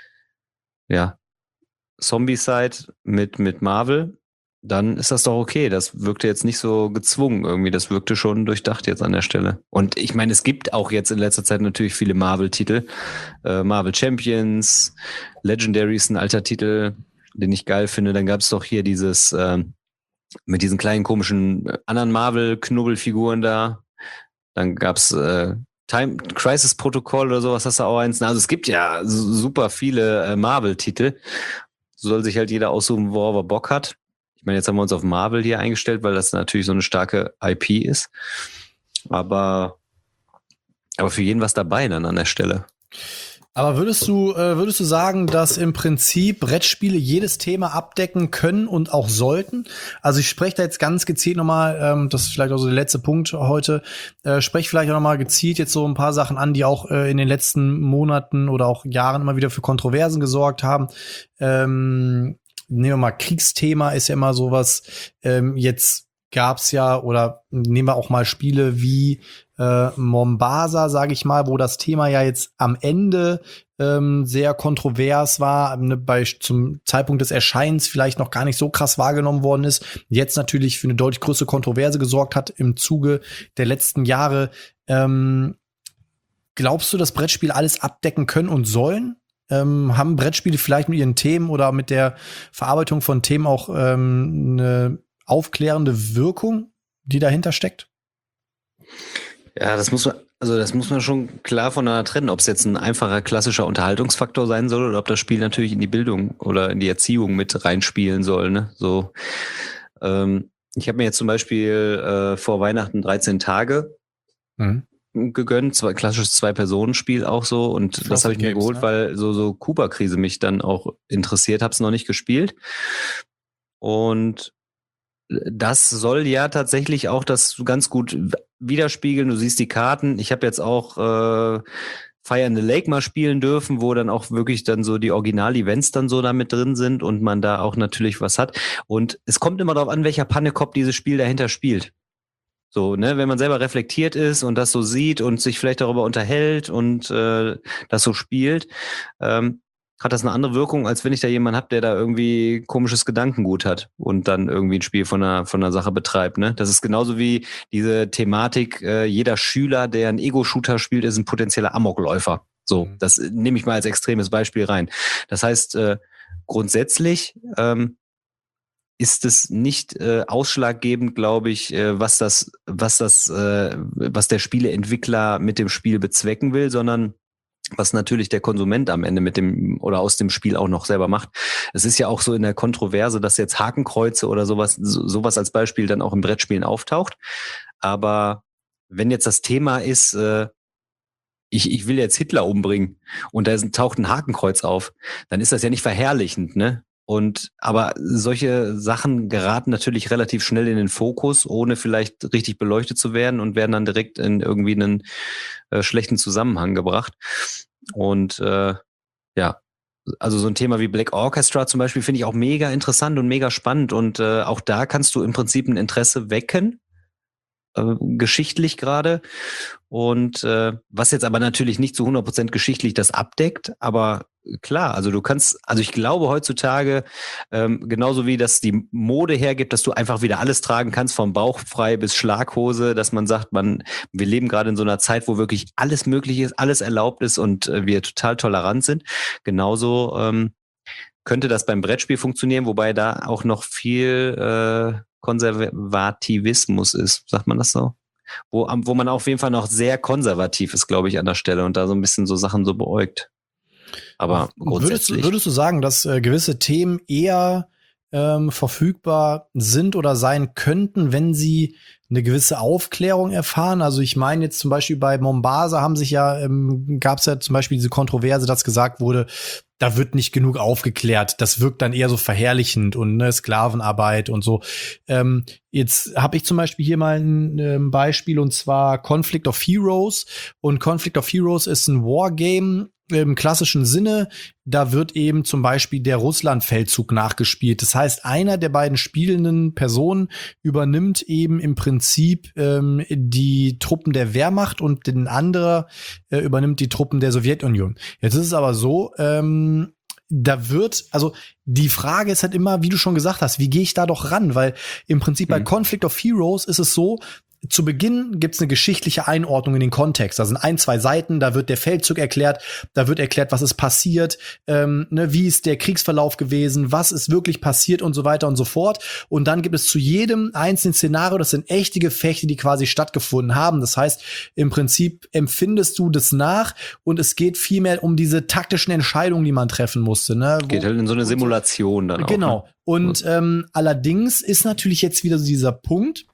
Zombicide mit Marvel, dann ist das doch okay. Das wirkte jetzt nicht so gezwungen irgendwie. Das wirkte schon durchdacht jetzt an der Stelle. Und ich meine, es gibt auch jetzt in letzter Zeit natürlich viele Marvel-Titel. Marvel Champions, Legendary ist ein alter Titel, den ich geil finde. Dann gab es doch hier dieses mit diesen kleinen komischen anderen Marvel-Knubbelfiguren da. Dann gab's Time Crisis Protocol oder sowas, hast du auch eins. Also es gibt ja super viele Marvel-Titel. So soll sich halt jeder aussuchen, worauf er Bock hat. Ich meine, jetzt haben wir uns auf Marvel hier eingestellt, weil das natürlich so eine starke IP ist. Aber für jeden was dabei dann an der Stelle. Aber würdest du sagen, dass im Prinzip Brettspiele jedes Thema abdecken können und auch sollten? Also ich spreche da jetzt ganz gezielt nochmal, das ist vielleicht auch so der letzte Punkt heute, spreche vielleicht auch nochmal gezielt jetzt so ein paar Sachen an, die auch in den letzten Monaten oder auch Jahren immer wieder für Kontroversen gesorgt haben. Nehmen wir mal Kriegsthema, ist ja immer sowas. Jetzt gab's ja, oder nehmen wir auch mal Spiele wie Mombasa, sage ich mal, wo das Thema ja jetzt am Ende sehr kontrovers war, zum Zeitpunkt des Erscheinens vielleicht noch gar nicht so krass wahrgenommen worden ist, jetzt natürlich für eine deutlich größere Kontroverse gesorgt hat im Zuge der letzten Jahre. Glaubst du, dass Brettspiele alles abdecken können und sollen? Haben Brettspiele vielleicht mit ihren Themen oder mit der Verarbeitung von Themen auch eine aufklärende Wirkung, die dahinter steckt? Ja, das muss man, Also das muss man schon klar voneinander trennen, ob es jetzt ein einfacher klassischer Unterhaltungsfaktor sein soll oder ob das Spiel natürlich in die Bildung oder in die Erziehung mit reinspielen soll. Ne? So, ich habe mir jetzt zum Beispiel vor Weihnachten 13 Tage gegönnt, klassisches Zwei-Personen-Spiel auch so, und das habe ich mir geholt, ne? Weil so Kuba-Krise mich dann auch interessiert, habe es noch nicht gespielt, und das soll ja tatsächlich auch das ganz gut widerspiegeln. Du siehst die Karten. Ich habe jetzt auch Fire in the Lake mal spielen dürfen, wo dann auch wirklich dann so die Original-Events dann so da mit drin sind und man da auch natürlich was hat. Und es kommt immer darauf an, welcher Pannekopf dieses Spiel dahinter spielt. So, ne, wenn man selber reflektiert ist und das so sieht und sich vielleicht darüber unterhält und das so spielt, hat das eine andere Wirkung, als wenn ich da jemanden habe, der da irgendwie komisches Gedankengut hat und dann irgendwie ein Spiel von einer Sache betreibt. Ne? Das ist genauso wie diese Thematik, jeder Schüler, der einen Ego-Shooter spielt, ist ein potenzieller Amokläufer. So, das nehme ich mal als extremes Beispiel rein. Das heißt, grundsätzlich ist es nicht ausschlaggebend, glaube ich, was der Spieleentwickler mit dem Spiel bezwecken will, sondern was natürlich der Konsument am Ende mit dem oder aus dem Spiel auch noch selber macht. Es ist ja auch so in der Kontroverse, dass jetzt Hakenkreuze oder sowas als Beispiel dann auch in Brettspielen auftaucht. Aber wenn jetzt das Thema ist, ich will jetzt Hitler umbringen und da taucht ein Hakenkreuz auf, dann ist das ja nicht verherrlichend, ne? Aber solche Sachen geraten natürlich relativ schnell in den Fokus, ohne vielleicht richtig beleuchtet zu werden, und werden dann direkt in irgendwie einen schlechten Zusammenhang gebracht. Und ja, also so ein Thema wie Black Orchestra zum Beispiel finde ich auch mega interessant und mega spannend. Und auch da kannst du im Prinzip ein Interesse wecken, geschichtlich gerade. Und was jetzt aber natürlich nicht zu 100% geschichtlich das abdeckt, aber klar, also ich glaube heutzutage, genauso wie das die Mode hergibt, dass du einfach wieder alles tragen kannst, vom Bauch frei bis Schlaghose, dass man sagt, wir leben gerade in so einer Zeit, wo wirklich alles möglich ist, alles erlaubt ist und wir total tolerant sind. Genauso könnte das beim Brettspiel funktionieren, wobei da auch noch viel Konservativismus ist, sagt man das so? Wo man auf jeden Fall noch sehr konservativ ist, glaube ich, an der Stelle und da so ein bisschen so Sachen so beäugt. Aber grundsätzlich. Würdest du sagen, dass gewisse Themen eher verfügbar sind oder sein könnten, wenn sie eine gewisse Aufklärung erfahren? Also ich meine jetzt zum Beispiel bei Mombasa gab es ja zum Beispiel diese Kontroverse, dass gesagt wurde, da wird nicht genug aufgeklärt. Das wirkt dann eher so verherrlichend und Sklavenarbeit und so. Jetzt habe ich zum Beispiel hier mal ein Beispiel, und zwar Conflict of Heroes. Und Conflict of Heroes ist ein Wargame im klassischen Sinne. Da wird eben zum Beispiel der Russland-Feldzug nachgespielt. Das heißt, einer der beiden spielenden Personen übernimmt eben im Prinzip die Truppen der Wehrmacht und den anderer übernimmt die Truppen der Sowjetunion. Jetzt ist es aber so, die Frage ist halt immer, wie du schon gesagt hast, wie gehe ich da doch ran? Weil im Prinzip bei Conflict of Heroes ist es so, zu Beginn gibt's eine geschichtliche Einordnung in den Kontext. Da sind 1-2 Seiten, da wird der Feldzug erklärt, da wird erklärt, was ist passiert, wie ist der Kriegsverlauf gewesen, was ist wirklich passiert und so weiter und so fort. Und dann gibt es zu jedem einzelnen Szenario, das sind echte Gefechte, die quasi stattgefunden haben. Das heißt, im Prinzip empfindest du das nach, und es geht vielmehr um diese taktischen Entscheidungen, die man treffen musste. Ne? Geht halt in so eine Simulation dann auch. Genau. Ne? Und allerdings ist natürlich jetzt wieder so dieser Punkt,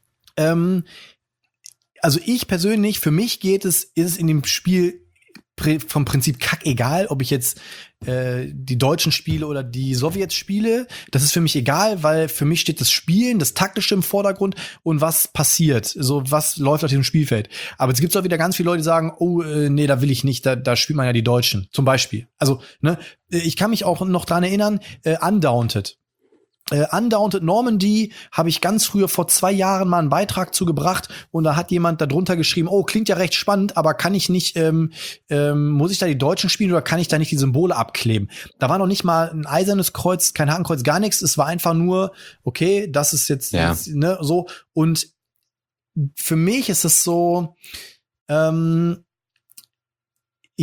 also ich persönlich, für mich ist es in dem Spiel vom Prinzip kackegal, ob ich jetzt die Deutschen spiele oder die Sowjets spiele. Das ist für mich egal, weil für mich steht das Spielen, das Taktische im Vordergrund und was passiert, so was läuft auf diesem Spielfeld. Aber es gibt auch wieder ganz viele Leute, die sagen, nee, da will ich nicht, da spielt man ja die Deutschen, zum Beispiel. Also, ich kann mich auch noch dran erinnern, Undaunted. Undaunted Normandy habe ich ganz früher vor 2 Jahren mal einen Beitrag zugebracht, und da hat jemand darunter geschrieben, klingt ja recht spannend, aber kann ich nicht, muss ich da die Deutschen spielen oder kann ich da nicht die Symbole abkleben? Da war noch nicht mal ein eisernes Kreuz, kein Hakenkreuz, gar nichts. Es war einfach nur, okay, das ist jetzt, so. Und für mich ist es so, ich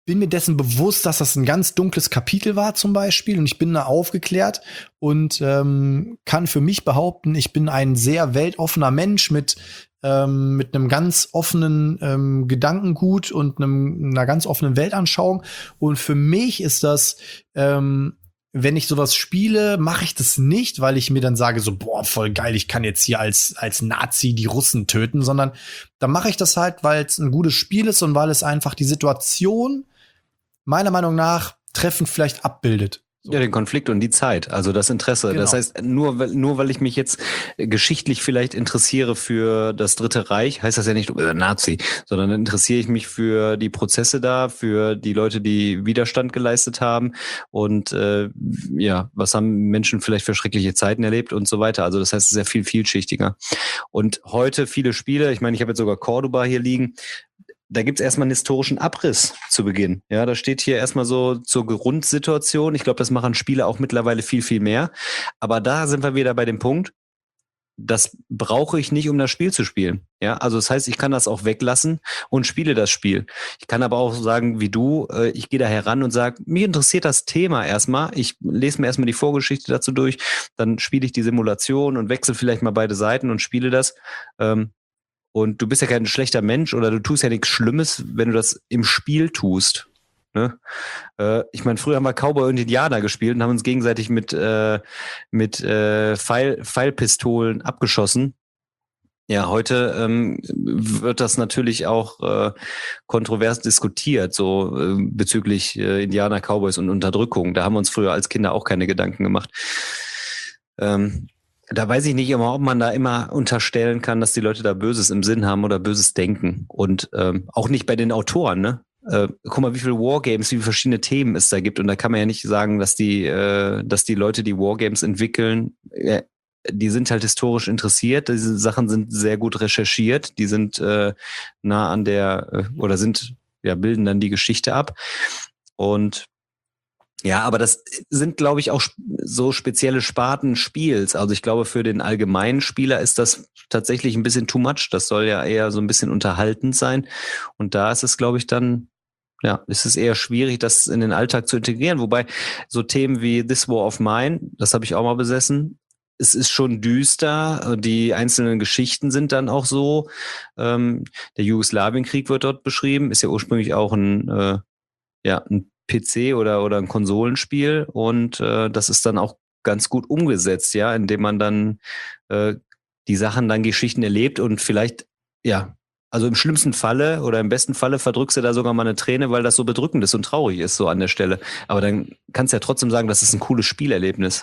bin mir dessen bewusst, dass das ein ganz dunkles Kapitel war zum Beispiel, und ich bin da aufgeklärt und kann für mich behaupten, ich bin ein sehr weltoffener Mensch mit einem ganz offenen Gedankengut und einer ganz offenen Weltanschauung. Und für mich ist das, wenn ich sowas spiele, mache ich das nicht, weil ich mir dann sage so, boah, voll geil, ich kann jetzt hier als Nazi die Russen töten, sondern dann mache ich das halt, weil es ein gutes Spiel ist und weil es einfach die Situation meiner Meinung nach treffend vielleicht abbildet. So. Ja, den Konflikt und die Zeit, also das Interesse. Genau. Das heißt, nur weil ich mich jetzt geschichtlich vielleicht interessiere für das Dritte Reich, heißt das ja nicht Nazi, sondern dann interessiere ich mich für die Prozesse da, für die Leute, die Widerstand geleistet haben und was haben Menschen vielleicht für schreckliche Zeiten erlebt und so weiter. Also das heißt, es ist ja viel vielschichtiger. Und heute viele Spiele, ich meine, ich habe jetzt sogar Cordoba hier liegen, da gibt's erstmal einen historischen Abriss zu Beginn. Ja, da steht hier erstmal so zur Grundsituation. Ich glaube, das machen Spiele auch mittlerweile viel, viel mehr. Aber da sind wir wieder bei dem Punkt, das brauche ich nicht, um das Spiel zu spielen. Ja, also das heißt, ich kann das auch weglassen und spiele das Spiel. Ich kann aber auch sagen, wie du, ich gehe da heran und sage, mich interessiert das Thema erstmal. Ich lese mir erstmal die Vorgeschichte dazu durch, dann spiele ich die Simulation und wechsle vielleicht mal beide Seiten und spiele das. Und du bist ja kein schlechter Mensch oder du tust ja nichts Schlimmes, wenn du das im Spiel tust. Ne? Ich meine, früher haben wir Cowboy und Indianer gespielt und haben uns gegenseitig mit Pfeilpistolen abgeschossen. Ja, heute wird das natürlich auch kontrovers diskutiert, so bezüglich Indianer, Cowboys und Unterdrückung. Da haben wir uns früher als Kinder auch keine Gedanken gemacht. Da weiß ich nicht immer, ob man da immer unterstellen kann, dass die Leute da Böses im Sinn haben oder Böses denken. Und auch nicht bei den Autoren, ne? Guck mal, wie viele Wargames, wie viele verschiedene Themen es da gibt. Und da kann man ja nicht sagen, dass die Leute, die Wargames entwickeln, die sind halt historisch interessiert. Diese Sachen sind sehr gut recherchiert. Die sind nah an der oder bilden dann die Geschichte ab. Und ja, aber das sind, glaube ich, auch so spezielle Sparten Spiels. Also ich glaube, für den allgemeinen Spieler ist das tatsächlich ein bisschen too much. Das soll ja eher so ein bisschen unterhaltend sein. Und da ist es, glaube ich, dann, ja, ist es eher schwierig, das in den Alltag zu integrieren. Wobei so Themen wie This War of Mine, das habe ich auch mal besessen. Es ist schon düster. Die einzelnen Geschichten sind dann auch so. Der Jugoslawienkrieg wird dort beschrieben. Ist ja ursprünglich auch ein PC oder ein Konsolenspiel und das ist dann auch ganz gut umgesetzt, ja, indem man dann die Sachen, dann Geschichten erlebt und vielleicht, ja, also im schlimmsten Falle oder im besten Falle verdrückst du da sogar mal eine Träne, weil das so bedrückend ist und traurig ist so an der Stelle. Aber dann kannst du ja trotzdem sagen, das ist ein cooles Spielerlebnis.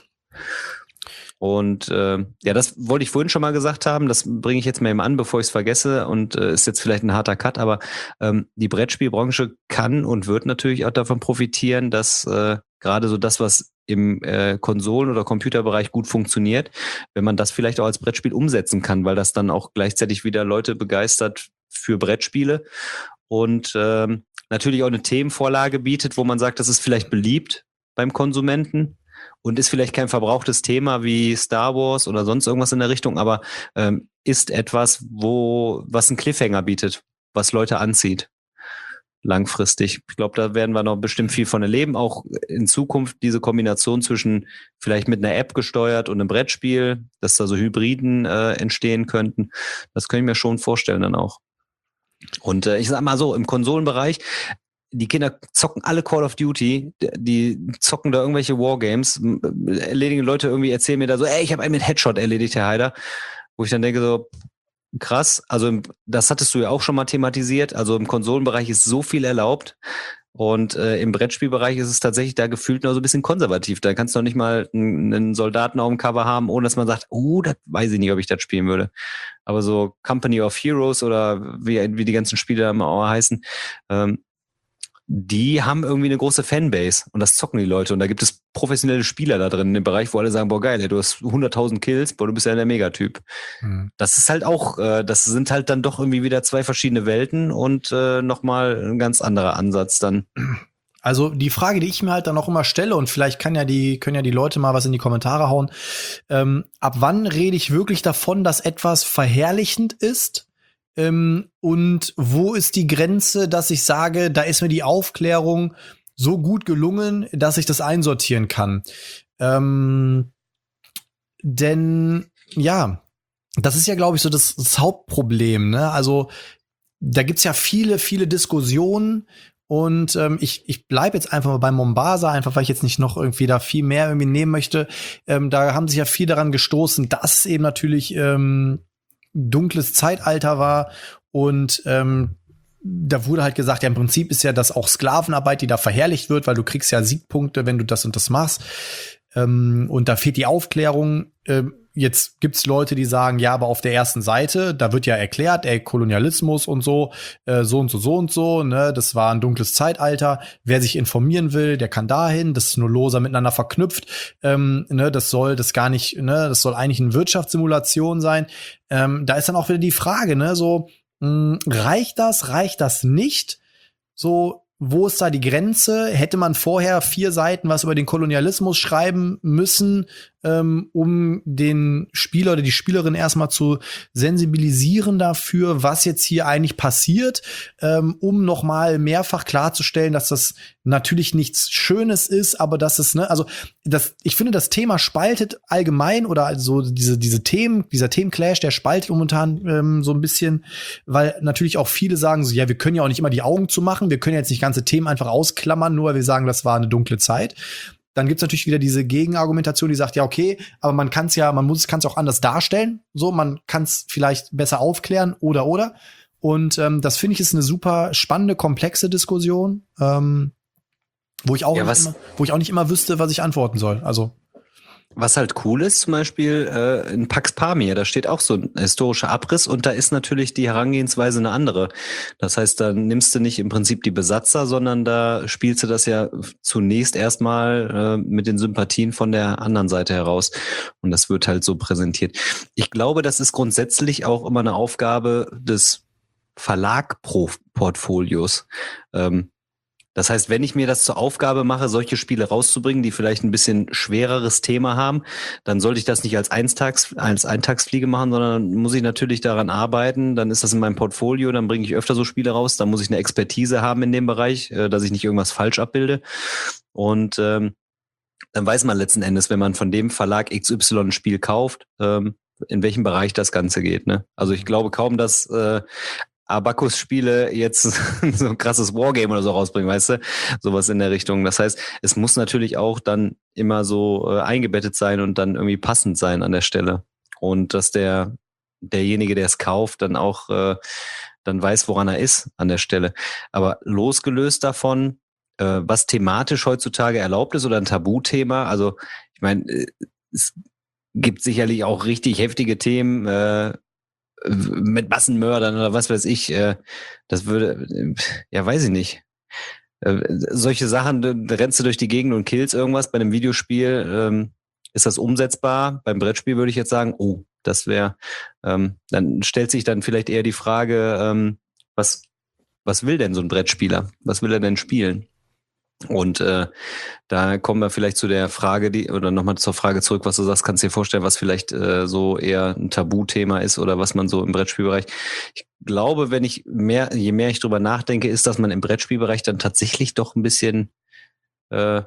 Und das wollte ich vorhin schon mal gesagt haben, das bringe ich jetzt mal eben an, bevor ich es vergesse und ist jetzt vielleicht ein harter Cut, aber die Brettspielbranche kann und wird natürlich auch davon profitieren, dass gerade so das, was im Konsolen- oder Computerbereich gut funktioniert, wenn man das vielleicht auch als Brettspiel umsetzen kann, weil das dann auch gleichzeitig wieder Leute begeistert für Brettspiele und natürlich auch eine Themenvorlage bietet, wo man sagt, das ist vielleicht beliebt beim Konsumenten. Und ist vielleicht kein verbrauchtes Thema wie Star Wars oder sonst irgendwas in der Richtung, aber ist etwas, was einen Cliffhanger bietet, was Leute anzieht, langfristig. Ich glaube, da werden wir noch bestimmt viel von erleben, auch in Zukunft diese Kombination zwischen vielleicht mit einer App gesteuert und einem Brettspiel, dass da so Hybriden entstehen könnten. Das kann ich mir schon vorstellen dann auch. Und ich sag mal so, im Konsolenbereich, die Kinder zocken alle Call of Duty, die zocken da irgendwelche Wargames, erledigen Leute irgendwie, erzählen mir da so, ich habe einen mit Headshot erledigt, Herr Haider. Wo ich dann denke so, krass, also das hattest du ja auch schon mal thematisiert, also im Konsolenbereich ist so viel erlaubt und im Brettspielbereich ist es tatsächlich da gefühlt noch so ein bisschen konservativ. Da kannst du noch nicht mal einen Soldaten auf dem Cover haben, ohne dass man sagt, das weiß ich nicht, ob ich das spielen würde. Aber so Company of Heroes oder wie die ganzen Spiele da immer auch heißen, die haben irgendwie eine große Fanbase und das zocken die Leute und da gibt es professionelle Spieler da drin in dem Bereich, wo alle sagen, boah geil, du hast 100.000 Kills, boah, du bist ja der Megatyp. Das ist halt auch, das sind halt dann doch irgendwie wieder zwei verschiedene Welten und nochmal ein ganz anderer Ansatz dann. Also die Frage, die ich mir halt dann auch immer stelle und vielleicht können ja die Leute mal was in die Kommentare hauen, ab wann rede ich wirklich davon, dass etwas verherrlichend ist? Und wo ist die Grenze, dass ich sage, da ist mir die Aufklärung so gut gelungen, dass ich das einsortieren kann. Denn ja, das ist ja, glaube ich, so das Hauptproblem, ne? Also da gibt's ja viele, viele Diskussionen und ich bleibe jetzt einfach mal bei Mombasa, einfach weil ich jetzt nicht noch irgendwie da viel mehr irgendwie nehmen möchte. Da haben sich ja viel daran gestoßen, dass es eben natürlich dunkles Zeitalter war und da wurde halt gesagt, ja, im Prinzip ist ja das auch Sklavenarbeit, die da verherrlicht wird, weil du kriegst ja Siegpunkte, wenn du das und das machst. Und da fehlt die Aufklärung. Jetzt gibt's Leute, die sagen, ja, aber auf der ersten Seite, da wird ja erklärt, Kolonialismus und so, so und so, so und so, ne, das war ein dunkles Zeitalter. Wer sich informieren will, der kann dahin, das ist nur loser miteinander verknüpft, ne, das soll das gar nicht, ne, das soll eigentlich eine Wirtschaftssimulation sein. Da ist dann auch wieder die Frage, ne, so, reicht das nicht? So, wo ist da die Grenze? Hätte man vorher 4 Seiten was über den Kolonialismus schreiben müssen, um den Spieler oder die Spielerin erstmal zu sensibilisieren dafür, was jetzt hier eigentlich passiert, um noch mal mehrfach klarzustellen, dass das natürlich nichts Schönes ist, aber dass es, ne, also ich finde, das Thema spaltet allgemein oder also dieser Themenclash, der spaltet momentan so ein bisschen, weil natürlich auch viele sagen so, ja, wir können ja auch nicht immer die Augen zumachen, wir können jetzt nicht ganze Themen einfach ausklammern, nur weil wir sagen, das war eine dunkle Zeit. Dann gibt's natürlich wieder diese Gegenargumentation, die sagt, ja, okay, aber man kann es auch anders darstellen. So, man kann es vielleicht besser aufklären oder. Und das finde ich ist eine super spannende, komplexe Diskussion, wo ich auch nicht immer wüsste, was ich antworten soll. Also was halt cool ist, zum Beispiel in Pax Pamir, da steht auch so ein historischer Abriss und da ist natürlich die Herangehensweise eine andere. Das heißt, da nimmst du nicht im Prinzip die Besatzer, sondern da spielst du das ja zunächst erstmal mit den Sympathien von der anderen Seite heraus. Und das wird halt so präsentiert. Ich glaube, das ist grundsätzlich auch immer eine Aufgabe des Verlag-Portfolios. Das heißt, wenn ich mir das zur Aufgabe mache, solche Spiele rauszubringen, die vielleicht ein bisschen schwereres Thema haben, dann sollte ich das nicht als Eintagsfliege machen, sondern muss ich natürlich daran arbeiten. Dann ist das in meinem Portfolio, dann bringe ich öfter so Spiele raus. Dann muss ich eine Expertise haben in dem Bereich, dass ich nicht irgendwas falsch abbilde. Und dann weiß man letzten Endes, wenn man von dem Verlag XY ein Spiel kauft, in welchem Bereich das Ganze geht. Ne? Also ich glaube kaum, dass Abacus-Spiele jetzt so ein krasses Wargame oder so rausbringen, weißt du? Sowas in der Richtung. Das heißt, es muss natürlich auch dann immer so eingebettet sein und dann irgendwie passend sein an der Stelle. Und dass derjenige, der es kauft, dann auch dann weiß, woran er ist an der Stelle. Aber losgelöst davon, was thematisch heutzutage erlaubt ist oder ein Tabuthema, also ich meine, es gibt sicherlich auch richtig heftige Themen, mit Massenmördern oder was weiß ich, das würde, ja, weiß ich nicht. Solche Sachen, da rennst du durch die Gegend und killst irgendwas. Bei einem Videospiel ist das umsetzbar. Beim Brettspiel würde ich jetzt sagen, oh, das wäre, dann stellt sich dann vielleicht eher die Frage, was will denn so ein Brettspieler? Was will er denn spielen? Und da kommen wir vielleicht zu der Frage, oder nochmal zur Frage zurück, was du sagst, kannst du dir vorstellen, was vielleicht so eher ein Tabuthema ist oder was man so im Brettspielbereich. Ich glaube, je mehr ich drüber nachdenke, ist, dass man im Brettspielbereich dann tatsächlich doch ein bisschen eher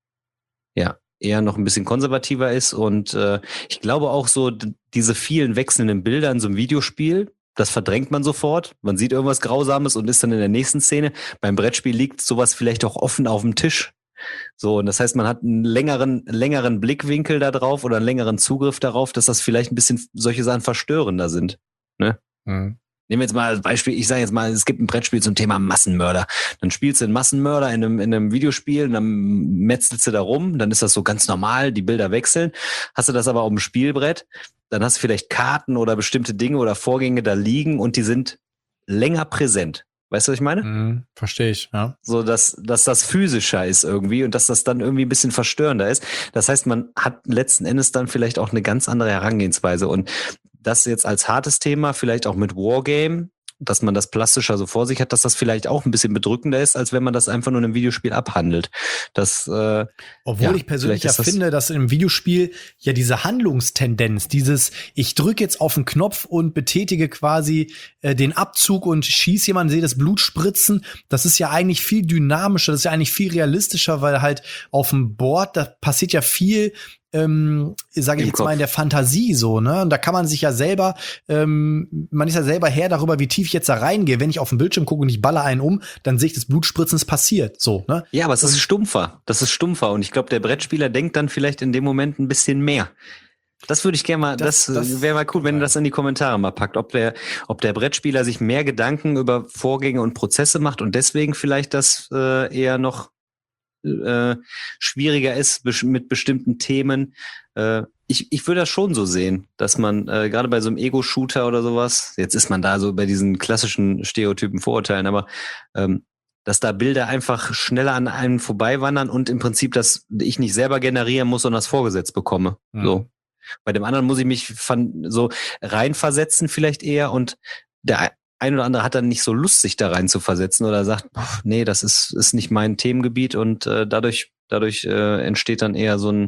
noch ein bisschen konservativer ist. Und ich glaube auch so, diese vielen wechselnden Bilder in so einem Videospiel, das verdrängt man sofort. Man sieht irgendwas Grausames und ist dann in der nächsten Szene. Beim Brettspiel liegt sowas vielleicht auch offen auf dem Tisch. So, und das heißt, man hat einen längeren Blickwinkel da drauf oder einen längeren Zugriff darauf, dass das vielleicht ein bisschen solche Sachen verstörender sind. Ne? Mhm. Nehmen wir jetzt mal als Beispiel, ich sage jetzt mal, es gibt ein Brettspiel zum Thema Massenmörder. Dann spielst du einen Massenmörder in einem Videospiel und dann metzelst du da rum, dann ist das so ganz normal, die Bilder wechseln. Hast du das aber auf dem Spielbrett, dann hast du vielleicht Karten oder bestimmte Dinge oder Vorgänge da liegen und die sind länger präsent. Weißt du, was ich meine? Verstehe ich, ja. So, dass das physischer ist irgendwie und dass das dann irgendwie ein bisschen verstörender ist. Das heißt, man hat letzten Endes dann vielleicht auch eine ganz andere Herangehensweise und das jetzt als hartes Thema, vielleicht auch mit Wargame, dass man das plastischer so vor sich hat, dass das vielleicht auch ein bisschen bedrückender ist, als wenn man das einfach nur in einem Videospiel abhandelt. Obwohl ich persönlich ja finde, dass im Videospiel ja diese Handlungstendenz, ich drücke jetzt auf den Knopf und betätige quasi den Abzug und schieße jemanden, sehe das Blut spritzen, das ist ja eigentlich viel dynamischer, das ist ja eigentlich viel realistischer, weil halt auf dem Board, da passiert ja viel, sage ich jetzt mal, in der Fantasie so, ne? Und da kann man sich ja selber, man ist ja selber Herr darüber, wie tief ich jetzt da reingehe. Wenn ich auf den Bildschirm gucke und ich baller einen um, dann sehe ich das Blutspritzen, es passiert, so, ne? Ja, aber es ist stumpfer. Das ist stumpfer. Und ich glaube, der Brettspieler denkt dann vielleicht in dem Moment ein bisschen mehr. Das würde ich gerne mal, das wäre mal cool, wenn ihr das in die Kommentare mal packt, ob der Brettspieler sich mehr Gedanken über Vorgänge und Prozesse macht und deswegen vielleicht das eher noch schwieriger ist mit bestimmten Themen. Ich würde das schon so sehen, dass man gerade bei so einem Ego-Shooter oder sowas, jetzt ist man da so bei diesen klassischen Stereotypen, Vorurteilen, aber dass da Bilder einfach schneller an einem vorbeiwandern und im Prinzip, dass ich nicht selber generieren muss, sondern das vorgesetzt bekomme. So. Bei dem anderen muss ich mich so reinversetzen vielleicht eher und der ein oder andere hat dann nicht so Lust, sich da rein zu versetzen oder sagt, nee, das ist nicht mein Themengebiet und dadurch entsteht dann eher so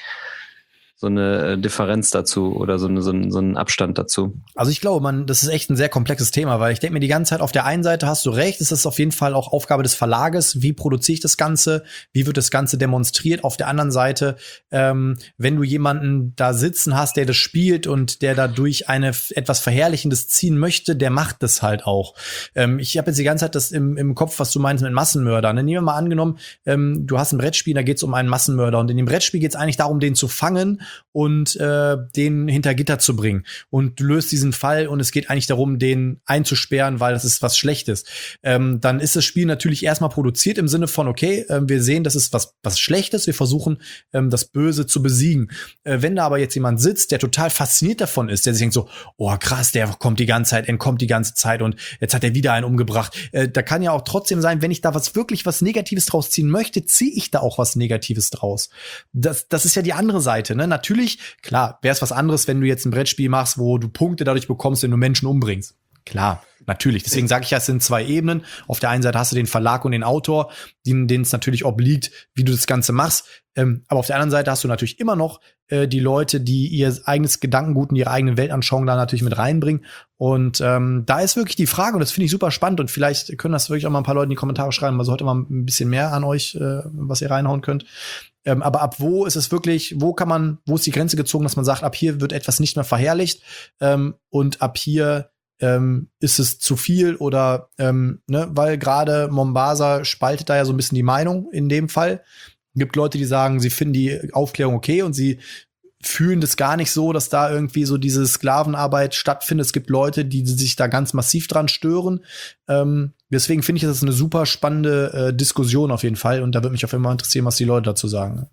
eine Differenz dazu oder so ein Abstand dazu. Also ich glaube, das ist echt ein sehr komplexes Thema, weil ich denke mir die ganze Zeit, auf der einen Seite hast du recht, es ist auf jeden Fall auch Aufgabe des Verlages, wie produziere ich das Ganze, wie wird das Ganze demonstriert. Auf der anderen Seite, wenn du jemanden da sitzen hast, der das spielt und der dadurch etwas Verherrlichendes ziehen möchte, der macht das halt auch. Ich habe jetzt die ganze Zeit das im Kopf, was du meinst mit Massenmördern. Nehmen wir mal angenommen, du hast ein Brettspiel, da geht es um einen Massenmörder und in dem Brettspiel geht es eigentlich darum, den zu fangen und den hinter Gitter zu bringen. Und du löst diesen Fall und es geht eigentlich darum, den einzusperren, weil das ist was Schlechtes. Dann ist das Spiel natürlich erstmal produziert im Sinne von, okay, wir sehen, das ist was Schlechtes, wir versuchen, das Böse zu besiegen. Wenn da aber jetzt jemand sitzt, der total fasziniert davon ist, der sich denkt so, oh krass, der entkommt die ganze Zeit und jetzt hat er wieder einen umgebracht. Da kann ja auch trotzdem sein, wenn ich da wirklich was Negatives draus ziehen möchte, ziehe ich da auch was Negatives draus. Das ist ja die andere Seite, ne? Natürlich, klar, wäre es was anderes, wenn du jetzt ein Brettspiel machst, wo du Punkte dadurch bekommst, wenn du Menschen umbringst. Klar, natürlich. Deswegen sage ich ja, es sind zwei Ebenen. Auf der einen Seite hast du den Verlag und den Autor, denen es natürlich obliegt, wie du das Ganze machst. Aber auf der anderen Seite hast du natürlich immer noch die Leute, die ihr eigenes Gedankengut und ihre eigene Weltanschauung da natürlich mit reinbringen. Und da ist wirklich die Frage, und das finde ich super spannend, und vielleicht können das wirklich auch mal ein paar Leute in die Kommentare schreiben, also heute mal ein bisschen mehr an euch, was ihr reinhauen könnt. Aber ab wo ist es wirklich, wo ist die Grenze gezogen, dass man sagt, ab hier wird etwas nicht mehr verherrlicht und ab hier ist es zu viel oder weil gerade Mombasa spaltet da ja so ein bisschen die Meinung in dem Fall. Es gibt Leute, die sagen, sie finden die Aufklärung okay und sie fühlen das gar nicht so, dass da irgendwie so diese Sklavenarbeit stattfindet. Es gibt Leute, die sich da ganz massiv dran stören. Deswegen finde ich, das ist eine super spannende Diskussion auf jeden Fall. Und da würde mich auf jeden Fall interessieren, was die Leute dazu sagen.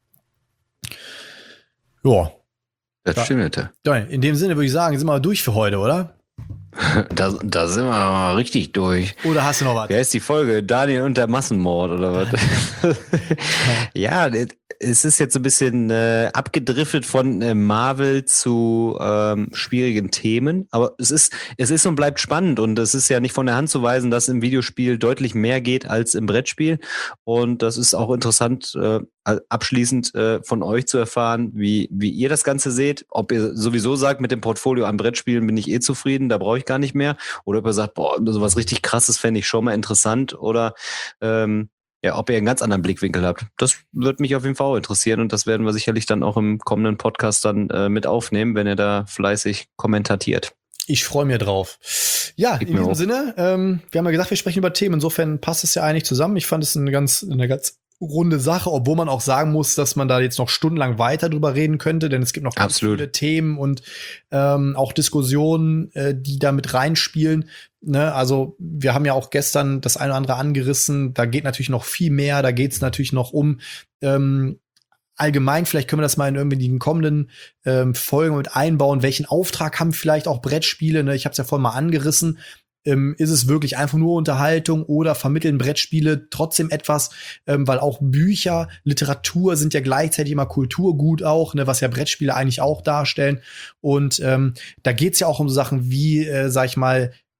Ja. Das stimmt. In dem Sinne würde ich sagen, sind wir durch für heute, oder? Da sind wir mal richtig durch. Oder hast du noch was? Wer ist die Folge? Daniel und der Massenmord oder was? Ja, es ist jetzt ein bisschen abgedriftet von Marvel zu schwierigen Themen, aber es ist und bleibt spannend und es ist ja nicht von der Hand zu weisen, dass im Videospiel deutlich mehr geht als im Brettspiel und das ist auch interessant, abschließend von euch zu erfahren, wie ihr das Ganze seht, ob ihr sowieso sagt, mit dem Portfolio an Brettspielen bin ich zufrieden, da brauche ich gar nicht mehr, oder ob ihr sagt, boah, sowas richtig Krasses fände ich schon mal interessant, oder ob ihr einen ganz anderen Blickwinkel habt. Das wird mich auf jeden Fall auch interessieren und das werden wir sicherlich dann auch im kommenden Podcast dann mit aufnehmen, wenn ihr da fleißig kommentiert. Ich freue mich drauf. Ja, in diesem Sinne, wir haben ja gesagt, wir sprechen über Themen, insofern passt es ja eigentlich zusammen. Ich fand es eine ganz runde Sache, obwohl man auch sagen muss, dass man da jetzt noch stundenlang weiter drüber reden könnte, denn es gibt noch ganz viele Themen und auch Diskussionen, die da mit reinspielen. Ne? Also wir haben ja auch gestern das eine oder andere angerissen, da geht natürlich noch viel mehr, da geht es natürlich noch um allgemein, vielleicht können wir das mal in irgendwie den kommenden Folgen mit einbauen, welchen Auftrag haben vielleicht auch Brettspiele, ne? Ich habe es ja vorhin mal angerissen. Ist es wirklich einfach nur Unterhaltung oder vermitteln Brettspiele trotzdem etwas, weil auch Bücher, Literatur sind ja gleichzeitig immer Kulturgut auch, ne, was ja Brettspiele eigentlich auch darstellen. Und da geht's ja auch um so Sachen wie, sag ich mal,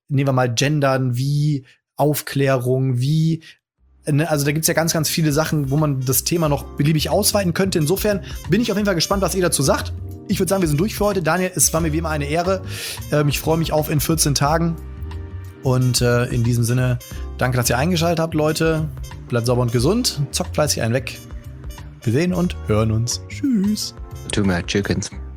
nehmen wir mal Gendern, wie Aufklärung, wie, ne, also da gibt's ja ganz, ganz viele Sachen, wo man das Thema noch beliebig ausweiten könnte. Insofern bin ich auf jeden Fall gespannt, was ihr dazu sagt. Ich würde sagen, wir sind durch für heute. Daniel, es war mir wie immer eine Ehre. Ich freue mich auf in 14 Tagen. Und in diesem Sinne, danke, dass ihr eingeschaltet habt, Leute. Bleibt sauber und gesund. Zockt fleißig einen weg. Wir sehen und hören uns. Tschüss. Too much chickens.